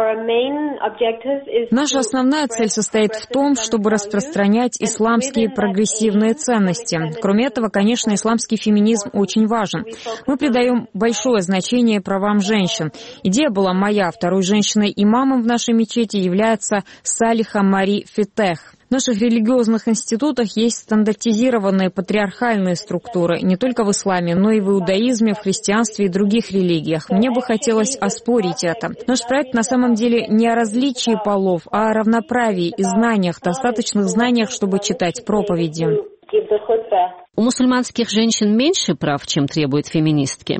Наша основная цель состоит в том, чтобы распространять исламские прогрессивные ценности. Кроме этого, конечно, исламский феминизм очень важен. Мы придаем большое значение правам женщин. Идея была моя. Второй женщиной-имамом в нашей мечети является Салиха Мари Фетех. В наших религиозных институтах есть стандартизированные патриархальные структуры не только в исламе, но и в иудаизме, в христианстве и других религиях. Мне бы хотелось оспорить это. Наш проект на самом деле не о различии полов, а о равноправии и знаниях, достаточных знаниях, чтобы читать проповеди. У мусульманских женщин меньше прав, чем требуют феминистки?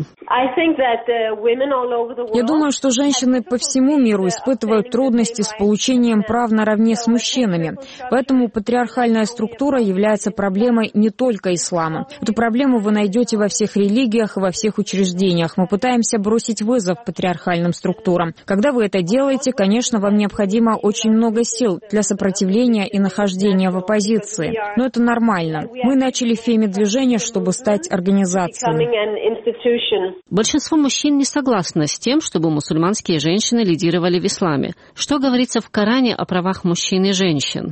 Я думаю, что женщины по всему миру испытывают трудности с получением прав наравне с мужчинами. Поэтому патриархальная структура является проблемой не только ислама. Эту проблему вы найдете во всех религиях и во всех учреждениях. Мы пытаемся бросить вызов патриархальным структурам. Когда вы это делаете, конечно, вам необходимо очень много сил для сопротивления и нахождения в оппозиции. Но это нормально. Мы начали феми-движение, чтобы стать организацией. Большинство мужчин не согласны с тем, чтобы мусульманские женщины лидировали в исламе. Что говорится в Коране о правах мужчин и женщин?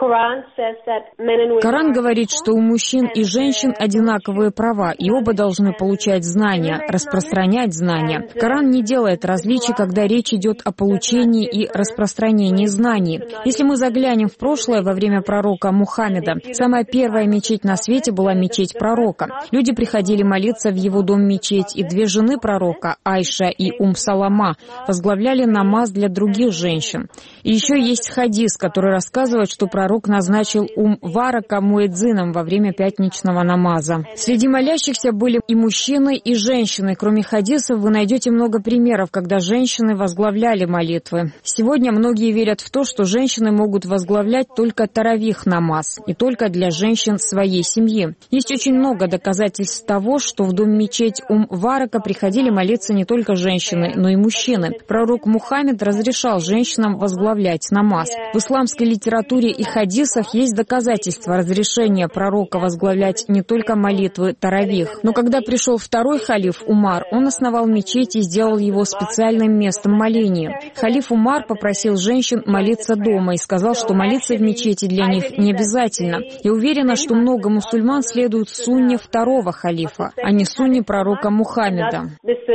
Коран говорит, что у мужчин и женщин одинаковые права, и оба должны получать знания, распространять знания. Коран не делает различий, когда речь идет о получении и распространении знаний. Если мы заглянем в прошлое, во время пророка Мухаммеда, самая первая мечеть на свете была мечеть пророка. Люди приходили молиться в его дом-мечеть, и две жены пророка, Айша и Ум Салама, возглавляли намаз для других женщин. И еще есть хадис, который рассказывает, что пророк назначил Ум Варака муэдзином во время пятничного намаза. Среди молящихся были и мужчины, и женщины. Кроме хадисов вы найдете много примеров, когда женщины возглавляли молитвы. Сегодня многие верят в то, что женщины могут возглавлять только таравих намаз, и только для женщин своей семьи. Есть очень много доказательств того, что в дом-мечеть Ум-Варака приходили молиться не только женщины, но и мужчины. Пророк Мухаммед разрешал женщинам возглавлять намаз. В исламской литературе и хадисах есть доказательства разрешения пророка возглавлять не только молитвы таравих. Но когда пришел второй халиф Умар, он основал мечеть и сделал его специальным местом моления. Халиф Умар попросил женщин молиться дома и сказал, что молиться в мечети для них не обязательно. Я уверена, что много мусульман следуют сунне второго халифа, а не сунне пророка Мухаммеда.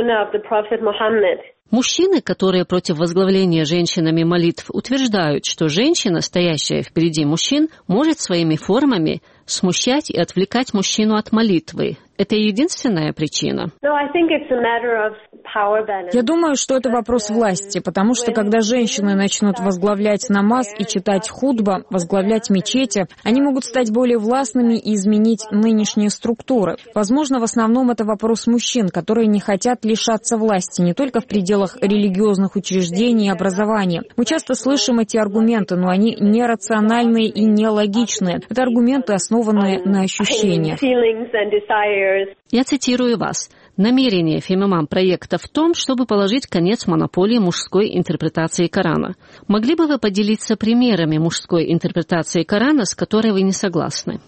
Мужчины, которые против возглавления женщинами молитв, утверждают, что женщина, стоящая впереди мужчин, может своими формами смущать и отвлекать мужчину от молитвы. Это единственная причина? Я думаю, что это вопрос власти, потому что когда женщины начнут возглавлять намаз и читать хутба, возглавлять мечети, они могут стать более властными и изменить нынешние структуры. Возможно, в основном это вопрос мужчин, которые не хотят лишаться власти не только в пределах религиозных учреждений и образования. Мы часто слышим эти аргументы, но они нерациональные и нелогичные. Это аргументы, основанные на ощущениях. Я цитирую вас. Намерение Фемимам проекта в том, чтобы положить конец монополии мужской интерпретации Корана. Могли бы вы поделиться примерами мужской интерпретации Корана, с которой вы не согласны?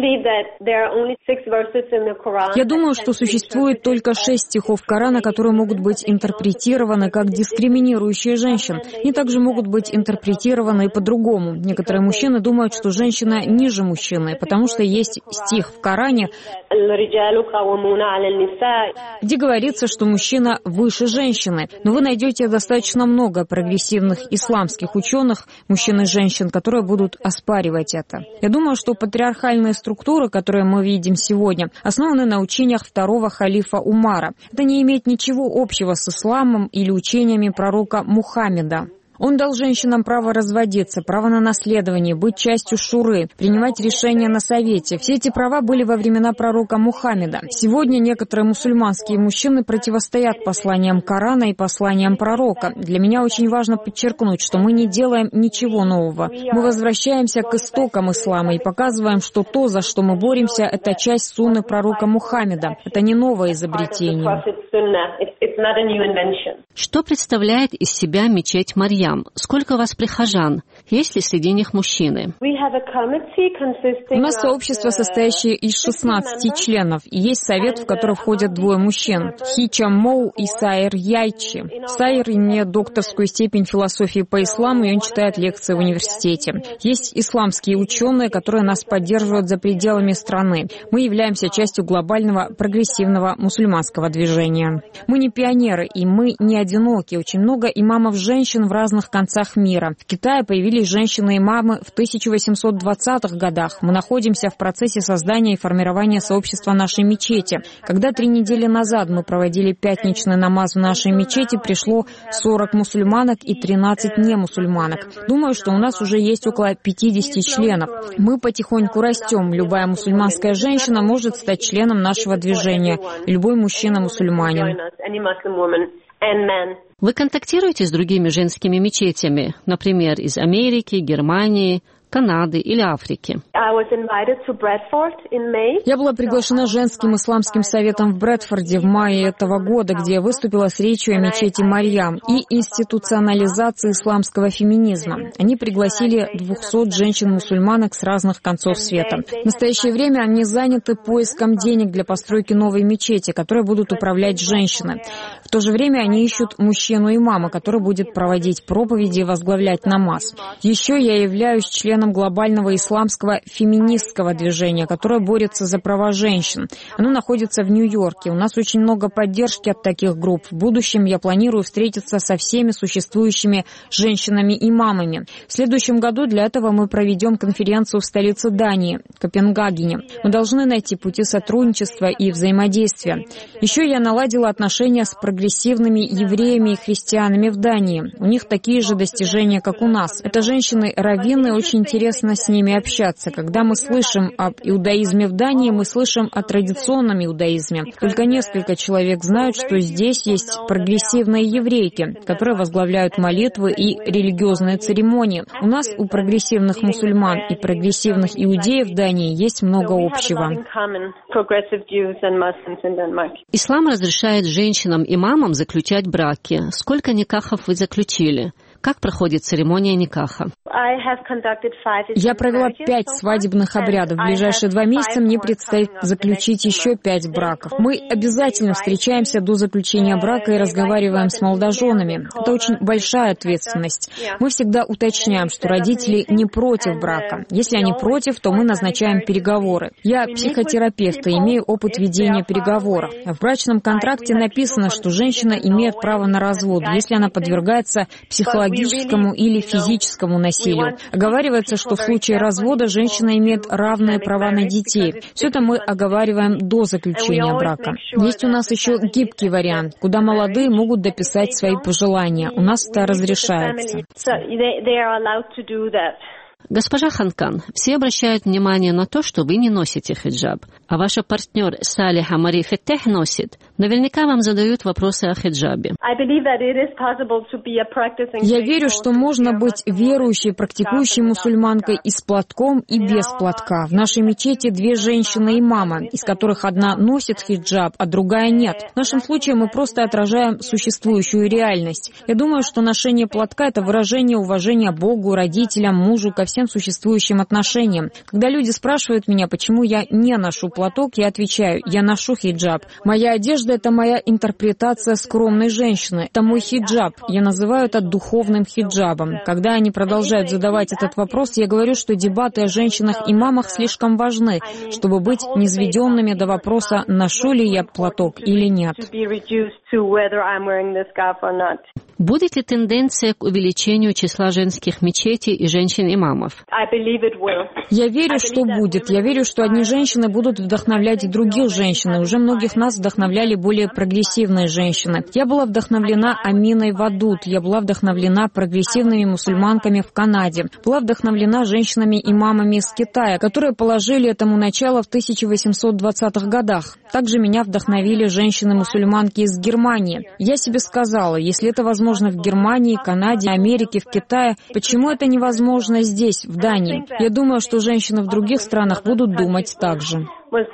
Я думаю, что существует только шесть стихов Корана, которые могут быть интерпретированы как дискриминирующие женщин. Они также могут быть интерпретированы и по-другому. Некоторые мужчины думают, что женщина ниже мужчины, потому что есть стих в Коране, где говорится, что мужчина выше женщины. Но вы найдете достаточно много прогрессивных исламских ученых, мужчин и женщин, которые будут оспаривать это. Я думаю, что патриархальные структуры, которые мы видим сегодня, основаны на учениях второго халифа Умара. Это не имеет ничего общего с исламом или учениями пророка Мухаммеда. Он дал женщинам право разводиться, право на наследование, быть частью шуры, принимать решения на совете. Все эти права были во времена пророка Мухаммеда. Сегодня некоторые мусульманские мужчины противостоят посланиям Корана и посланиям пророка. Для меня очень важно подчеркнуть, что мы не делаем ничего нового. Мы возвращаемся к истокам ислама и показываем, что то, за что мы боремся, это часть сунны пророка Мухаммеда. Это не новое изобретение. Что представляет из себя мечеть Марьям? Сколько у вас прихожан? Есть ли среди них мужчины? У нас сообщество, состоящее из шестнадцати членов, и есть совет, в который входят двое мужчин – Хичам Моу и Сайр Яйчи. Сайр имеет докторскую степень философии по исламу, и он читает лекции в университете. Есть исламские ученые, которые нас поддерживают за пределами страны. Мы являемся частью глобального прогрессивного мусульманского движения. Мы не пионеры, и мы не одиноки. Очень много имамов-женщин в разных концах мира. В Китае появились женщины-имамы в тысяча восемьсот двадцатых годах. Мы находимся в процессе создания и формирования сообщества нашей мечети. Когда три недели назад мы проводили пятничный намаз в нашей мечети, пришло сорок мусульманок и тринадцать немусульманок. Думаю, что у нас уже есть около пятидесяти членов. Мы потихоньку растем. Любая мусульманская женщина может стать членом нашего движения. Любой мужчина-мусульманин. Вы контактируете с другими женскими мечетями, например, из Америки, Германии, Канады или Африки? Я была приглашена женским исламским советом в Брэдфорде в мае этого года, где я выступила с речью о мечети Марьям и институционализации исламского феминизма. Они пригласили двухсот женщин-мусульманок с разных концов света. В настоящее время они заняты поиском денег для постройки новой мечети, которой будут управлять женщины. В то же время они ищут мужчин мужчину-имама, который будет проводить проповеди и возглавлять намаз. Еще я являюсь членом глобального исламского феминистского движения, которое борется за права женщин. Оно находится в Нью-Йорке. У нас очень много поддержки от таких групп. В будущем я планирую встретиться со всеми существующими женщинами-имамами. В следующем году для этого мы проведем конференцию в столице Дании, Копенгагене. Мы должны найти пути сотрудничества и взаимодействия. Еще я наладила отношения с прогрессивными евреями и христианами в Дании. У них такие же достижения, как у нас. Это женщины-раввины, очень интересно с ними общаться. Когда мы слышим об иудаизме в Дании, мы слышим о традиционном иудаизме. Только несколько человек знают, что здесь есть прогрессивные еврейки, которые возглавляют молитвы и религиозные церемонии. У нас, у прогрессивных мусульман и прогрессивных иудеев в Дании, есть много общего. Ислам разрешает женщинам-имамам заключать браки. Сколько никахов вы заключили? Как проходит церемония никаха? Я провела пять свадебных обрядов. В ближайшие два месяца мне предстоит заключить еще пять браков. Мы обязательно встречаемся до заключения брака и разговариваем с молодоженами. Это очень большая ответственность. Мы всегда уточняем, что родители не против брака. Если они против, то мы назначаем переговоры. Я психотерапевт и имею опыт ведения переговоров. В брачном контракте написано, что женщина имеет право на развод, если она подвергается психологическому или физическому насилию. Оговаривается, что в случае развода женщина имеет равные права на детей. Все это мы оговариваем до заключения брака. Есть у нас еще гибкий вариант, куда молодые могут дописать свои пожелания. У нас это разрешается. Госпожа Ханкан, все обращают внимание на то, что вы не носите хиджаб, а ваш партнер Салиха Мари Феттех носит. Наверняка вам задают вопросы о хиджабе. Я верю, что можно быть верующей, практикующей мусульманкой и с платком, и без платка. В нашей мечети две женщины-имама, из которых одна носит хиджаб, а другая нет. В нашем случае мы просто отражаем существующую реальность. Я думаю, что ношение платка — это выражение уважения Богу, родителям, мужу, ко всем существующим отношениям. Когда люди спрашивают меня, почему я не ношу платок, я отвечаю: я ношу хиджаб. Моя одежда — это моя интерпретация скромной женщины. Это мой хиджаб. Я называю это духовным хиджабом. Когда они продолжают задавать этот вопрос, я говорю, что дебаты о женщинах-имамах слишком важны, чтобы быть низведенными до вопроса, ношу ли я платок или нет. Будет ли тенденция к увеличению числа женских мечетей и женщин-имамов? Я верю, что будет. Я верю, что одни женщины будут вдохновлять других женщин. И уже многих нас вдохновляли более прогрессивные женщины. Я была вдохновлена Аминой Вадут. Я была вдохновлена прогрессивными мусульманками в Канаде. Была вдохновлена женщинами-имамами из Китая, которые положили этому начало в тысяча восемьсот двадцатых годах. Также меня вдохновили женщины-мусульманки из Германии. Я себе сказала, если это возможно в Германии, Канаде, Америке, в Китае, почему это невозможно здесь, в Дании? Я думаю, что женщины в других странах будут думать так же.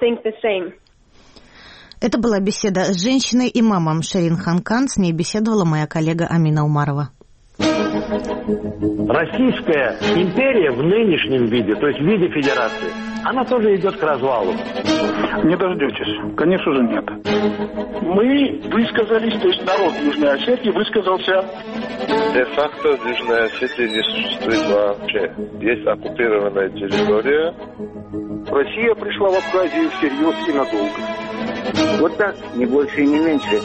Это была беседа с женщиной-имамом Шерин Ханкан. С ней беседовала моя коллега Амина Умарова. Российская империя в нынешнем виде, то есть в виде федерации, она тоже идет к развалу. Не дождетесь. Конечно же, нет. Мы высказались, то есть народ Южной Осетии высказался. Де-факто в Южной Осетии не существует вообще. Есть оккупированная территория. Россия пришла в Абхазию всерьез и надолго. Вот так, не больше и не меньше.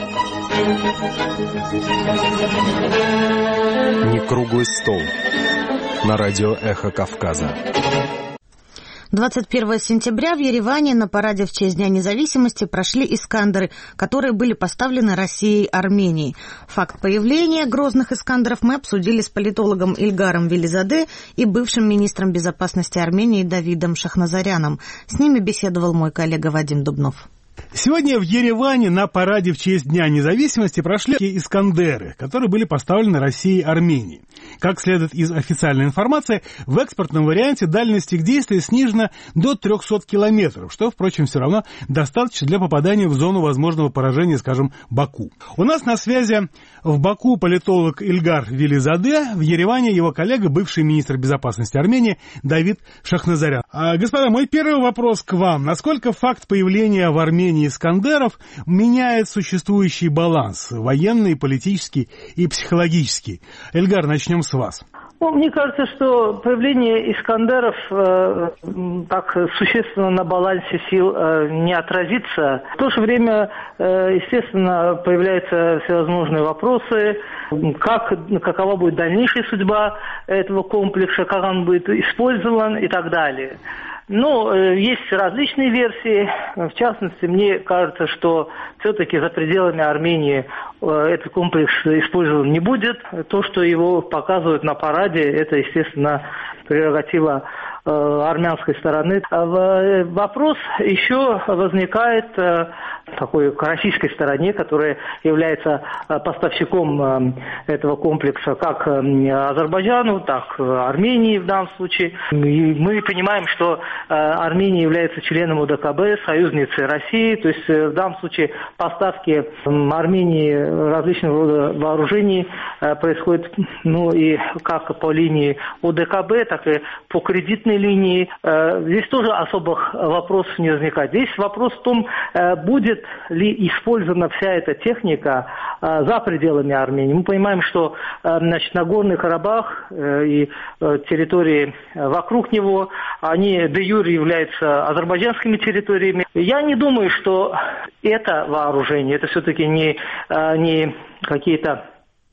Не круглый стол. На радио «Эхо Кавказа». двадцать первого сентября в Ереване на параде в честь Дня независимости прошли «Искандеры», которые были поставлены Россией и Арменией. Факт появления грозных «Искандеров» мы обсудили с политологом Ильгаром Велизаде и бывшим министром безопасности Армении Давидом Шахназаряном. С ними беседовал мой коллега Вадим Дубнов. Сегодня в Ереване на параде в честь Дня независимости прошли «Искандеры», которые были поставлены Россией и Арменией. Как следует из официальной информации, в экспортном варианте дальность их действия снижена до триста километров, что, впрочем, все равно достаточно для попадания в зону возможного поражения, скажем, Баку. У нас на связи в Баку политолог Ильгар Велизаде, в Ереване его коллега, бывший министр безопасности Армении Давид Шахназарян. А, господа, мой первый вопрос к вам. Насколько факт появления в Армении Искандеров меняет существующий баланс военный, политический и психологический? Ильгар, начнем с вас. Ну, мне кажется, что появление Искандеров э, так существенно на балансе сил э, не отразится. В то же время, э, естественно, появляются всевозможные вопросы, как, какова будет дальнейшая судьба этого комплекса, как он будет использован и так далее. Ну, есть различные версии. В частности, мне кажется, что все-таки за пределами Армении этот комплекс использован не будет. То, что его показывают на параде, это, естественно, прерогатива армянской стороны. Вопрос еще возникает такой к российской стороне, которая является поставщиком этого комплекса как Азербайджану, так и Армении в данном случае. И мы понимаем, что Армения является членом ОДКБ, союзницей России, то есть в данном случае поставки Армении различного рода вооружений происходят, ну, и как по линии ОДКБ, так и по кредитной линии. Здесь тоже особых вопросов не возникает. Здесь вопрос в том, будет ли использована вся эта техника за пределами Армении. Мы понимаем, что, значит, Нагорный Карабах и территории вокруг него, они де юре являются азербайджанскими территориями. Я не думаю, что это вооружение, это все-таки не, не какие-то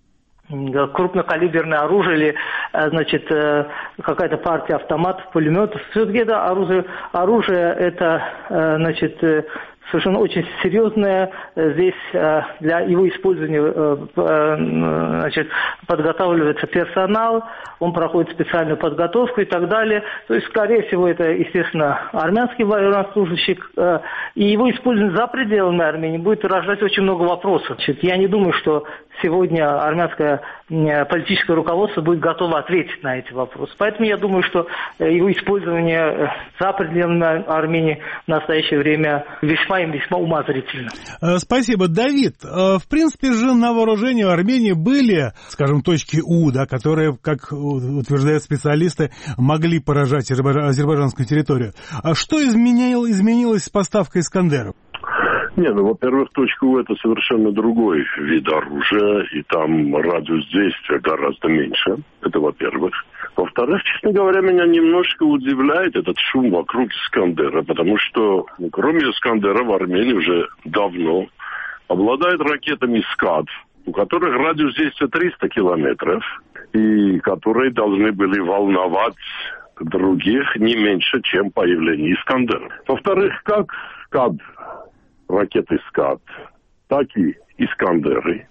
крупнокалиберное оружие или, значит, какая-то партия автоматов, пулеметов. Все-таки это оружие, оружие это, значит, совершенно очень серьезное. Здесь для его использования, значит, подготавливается персонал, он проходит специальную подготовку и так далее. То есть, скорее всего, это, естественно, армянский военнослужащий, и его использование за пределами Армении будет рождать очень много вопросов. Значит, я не думаю, что сегодня армянское политическое руководство будет готово ответить на эти вопросы. Поэтому я думаю, что его использование за пределами Армении в настоящее время весьма и весьма умозрительно. Спасибо, Давид. В принципе же на вооружении в Армении были, скажем, точки У, да, которые, как утверждают специалисты, могли поражать азербайджанскую территорию. А что изменил, изменилось с поставкой «Искандеров»? Не, ну, во-первых, точка У — это совершенно другой вид оружия, и там радиус действия гораздо меньше. Это во-первых. Во-вторых, честно говоря, меня немножко удивляет этот шум вокруг «Искандера», потому что, ну, кроме «Искандера» в Армении уже давно обладает ракетами «Скат», у которых радиус действия триста километров, и которые должны были волновать других не меньше, чем появление «Искандера». Во-вторых, как «Скат», ракеты «Скат», так и «Искандеры»,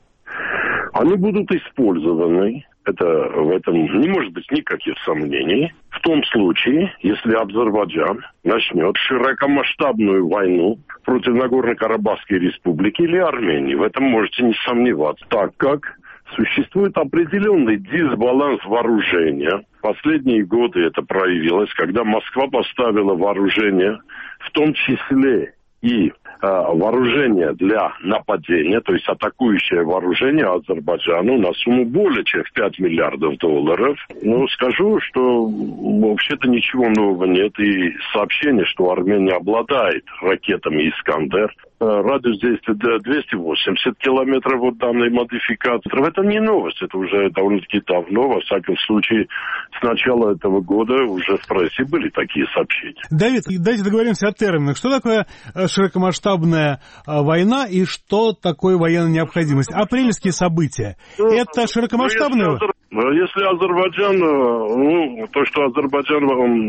они будут использованы, это, в этом не может быть никаких сомнений, в том случае, если Азербайджан начнет широкомасштабную войну против Нагорно-Карабахской республики или Армении. В этом можете не сомневаться, так как существует определенный дисбаланс вооружения. В последние годы это проявилось, когда Москва поставила вооружение, в том числе и вооружение для нападения, то есть атакующее вооружение Азербайджану на сумму более чем в пять миллиардов долларов. Но скажу, что вообще-то ничего нового нет. И сообщение, что Армения обладает ракетами «Искандер», радиус действия двести восемьдесят километров от данной модификации. Это не новость, это уже довольно-таки давно. Во всяком случае, с начала этого года уже в прессе были такие сообщения. Давид, давайте договоримся о терминах. Что такое широкомасштабная война и что такое военная необходимость? Апрельские события. Ну, это широкомасштабная... Ну, если Азербайджан, ну, то, что Азербайджан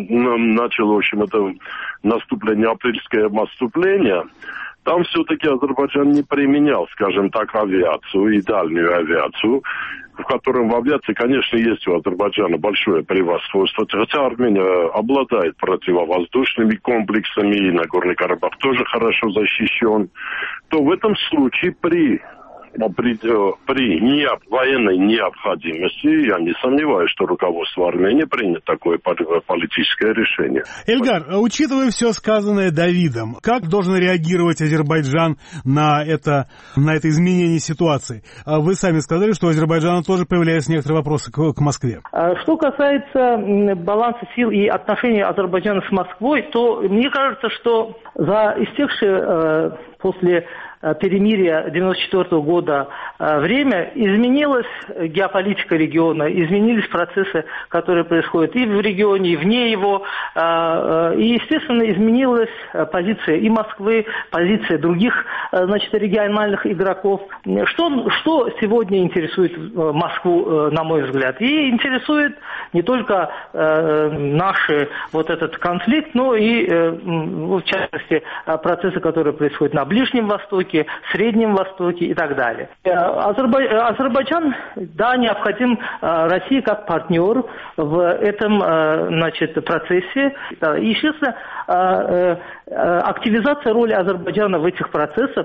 он начал, в общем, это наступление, апрельское наступление, там все-таки Азербайджан не применял, скажем так, авиацию и дальнюю авиацию, в котором в авиации, конечно, есть у Азербайджана большое превосходство, хотя Армения обладает противовоздушными комплексами, и Нагорный Карабах тоже хорошо защищен, то в этом случае при при, при необ, военной необходимости, я не сомневаюсь, что руководство Армении примет такое политическое решение. Эльгар, учитывая все сказанное Давидом, как должен реагировать Азербайджан на это, на это изменение ситуации? Вы сами сказали, что у Азербайджана тоже появляются некоторые вопросы к, к Москве. Что касается баланса сил и отношений Азербайджана с Москвой, то мне кажется, что за истекшие после перемирия девяносто четвёртого года время изменилась геополитика региона, изменились процессы, которые происходят и в регионе, и вне его. И, естественно, изменилась позиция и Москвы, позиция других, значит, региональных игроков. Что, что сегодня интересует Москву, на мой взгляд? И интересует не только наш вот этот конфликт, но и, в частности, процессы, которые происходят на Ближнем Востоке, Среднем Востоке и так далее. Азербай... Азербайджан, да, необходим России как партнер в этом, значит, процессе. И, естественно, активизация роли Азербайджана в этих процессах,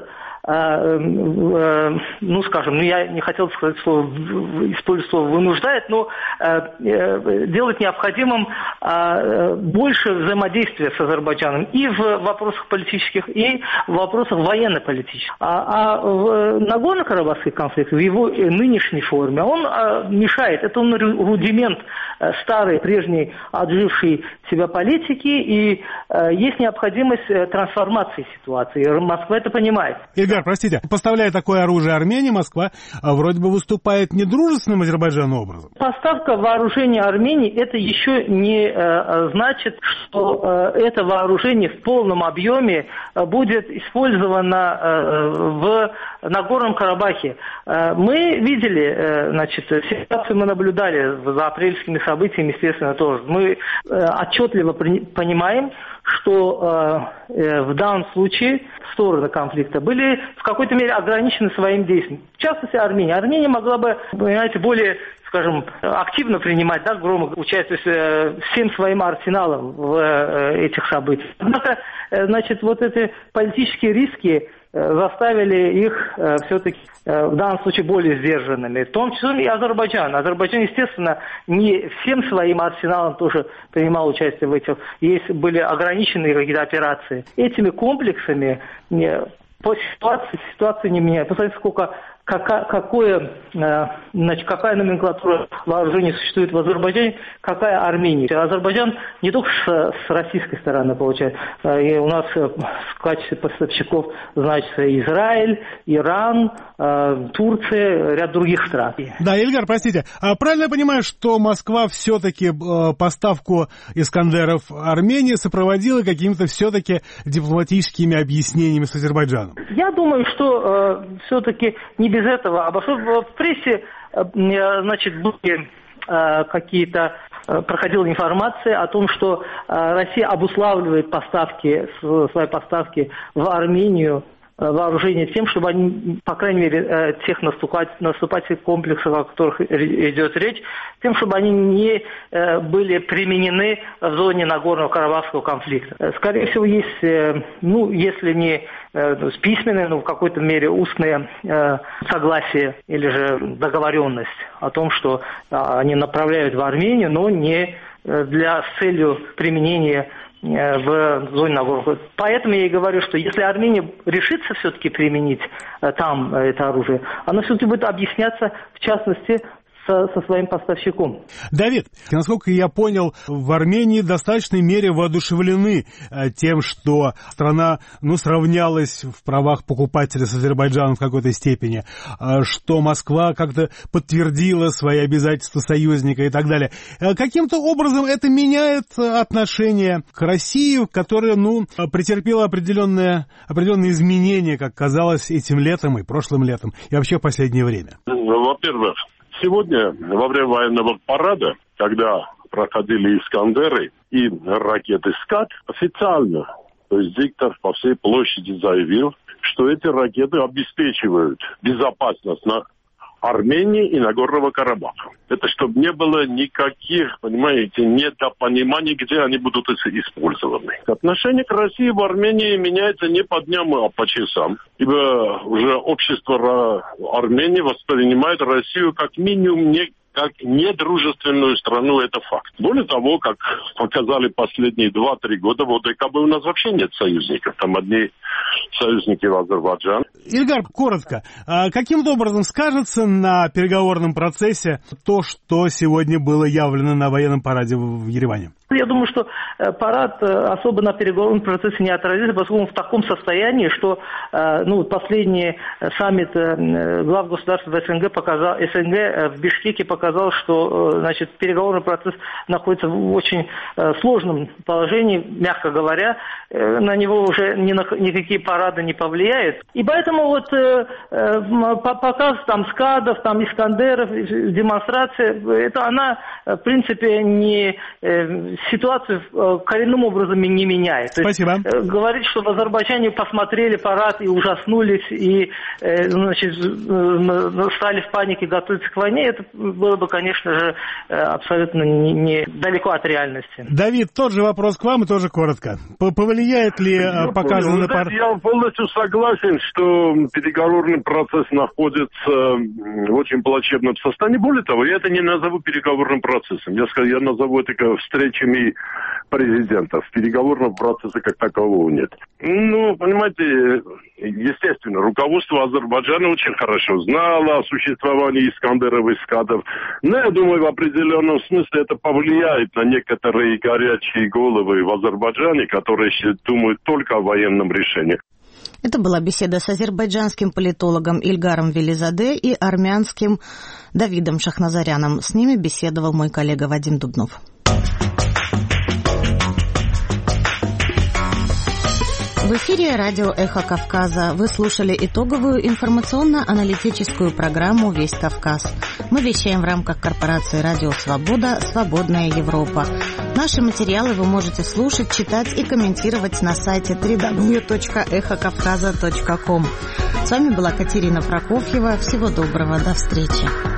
ну, скажем, ну, я не хотел сказать слово, использовать слово «вынуждает», но делать необходимым больше взаимодействия с Азербайджаном и в вопросах политических, и в вопросах военно-политических. А, а в Нагорно-Карабахский конфликт в его нынешней форме, он мешает, это он рудимент старой, прежней, отжившей себя политики, и есть необходимость трансформации ситуации. Москва это понимает. Эльгар, простите, поставляя такое оружие Армении, Москва вроде бы выступает недружественным Азербайджану образом. Поставка вооружения Армении, это еще не э, значит, что э, это вооружение в полном объеме будет использовано э, в Нагорном Карабахе. Э, мы видели, э, значит, ситуацию мы наблюдали за апрельскими событиями, естественно, тоже. Мы э, отчетливо при, понимаем, что э, в данном случае стороны конфликта были в какой-то мере ограничены своим действием. В частности, Армения. Армения могла бы, понимаете, более, скажем, активно принимать, да, громко участвовать э, всем своим арсеналом в э, этих событиях. Однако, э, значит, вот эти политические риски заставили их э, все-таки э, в данном случае более сдержанными. В том числе и Азербайджан. Азербайджан, естественно, не всем своим арсеналом тоже принимал участие в этих. Есть были ограниченные какие-то операции. Этими комплексами не, по ситуации, ситуация не меняет. Посмотрите, сколько, какая, какое, э, значит, какая номенклатура вооружений существует в Азербайджане, какая Армения. Азербайджан не только с, с российской стороны получает. Э, и у нас э, в качестве поставщиков значится Израиль, Иран, э, Турция, ряд других стран. Да, Эльгар, простите, а правильно я понимаю, что Москва все-таки э, поставку Искандеров Армении сопроводила какими-то все-таки дипломатическими объяснениями с Азербайджаном? Я думаю, что э, все-таки не без этого обошлось. В прессе, значит, были какие-то, проходила информация о том, что Россия обуславливает поставки, свои поставки в Армению вооружения тем, чтобы они, по крайней мере, тех наступательных комплексов, о которых идет речь, тем, чтобы они не были применены в зоне Нагорного Карабахского конфликта. Скорее всего, есть, ну, если не с письменной, но в какой-то мере устное согласие или же договоренность о том, что они направляют в Армению, но не для с целью применения в зоне Нагорного. Поэтому я и говорю, что если Армения решится все-таки применить там это оружие, оно все-таки будет объясняться, в частности, со, со своим поставщиком. Давид, насколько я понял, в Армении в достаточной мере воодушевлены тем, что страна, ну, сравнялась в правах покупателя с Азербайджаном в какой-то степени, что Москва как-то подтвердила свои обязательства союзника и так далее. Каким-то образом это меняет отношение к России, которая, ну, претерпела определенные, определенные изменения, как казалось, этим летом и прошлым летом, и вообще в последнее время? Во-первых, сегодня, во время военного парада, когда проходили «Искандеры» и ракеты «Скат», официально, то есть диктор по всей площади заявил, что эти ракеты обеспечивают безопасность на Армении и Нагорного Карабаха. Это чтобы не было никаких, понимаете, недопониманий, где они будут использованы. Отношение к России в Армении меняется не по дням, а по часам. Ибо уже общество Армении воспринимает Россию как минимум не как недружественную страну, это факт. Более того, как показали последние два-три года, в ОДКБ у нас вообще нет союзников. Там одни союзники в Азербайджане. Ильгар, коротко, а каким образом скажется на переговорном процессе то, что сегодня было явлено на военном параде в Ереване? Я думаю, что парад особо на переговорном процессе не отразится, поскольку он в таком состоянии, что ну, последний саммит глав государств СНГ, показал, СНГ в Бишкеке показал, что значит, переговорный процесс находится в очень сложном положении, мягко говоря. На него уже ни на, никакие парады не повлияют. И поэтому вот показ там скадов, там искандеров, демонстрация, это она, в принципе, не... ситуацию коренным образом не меняет. То Спасибо. Есть, говорить, что в Азербайджане посмотрели парад и ужаснулись, и значит, стали в панике готовиться к войне, это было бы, конечно же, абсолютно не, не далеко от реальности. Давид, тот же вопрос к вам и тоже коротко. Повлияет ли я показанный парад? Я полностью согласен, что переговорный процесс находится в очень плачевном состоянии. Более того, я это не назову переговорным процессом. Я, скажу, я назову это встречами президентов. Переговорного процесса как такового нет. Ну, понимаете, естественно, руководство Азербайджана очень хорошо знало о существовании искандеров и скадов. Но я думаю, в определенном смысле это повлияет на некоторые горячие головы в Азербайджане, которые думают только о военном решении. Это была беседа с азербайджанским политологом Ильгаром Велизаде и армянским Давидом Шахназаряном. С ними беседовал мой коллега Вадим Дубнов. В эфире радио «Эхо Кавказа». Вы слушали итоговую информационно-аналитическую программу «Весь Кавказ». Мы вещаем в рамках корпорации «Радио Свобода. Свободная Европа». Наши материалы вы можете слушать, читать и комментировать на сайте дабл ю дабл ю дабл ю точка эхо кавказа точка ком. С вами была Катерина Прокофьева. Всего доброго. До встречи.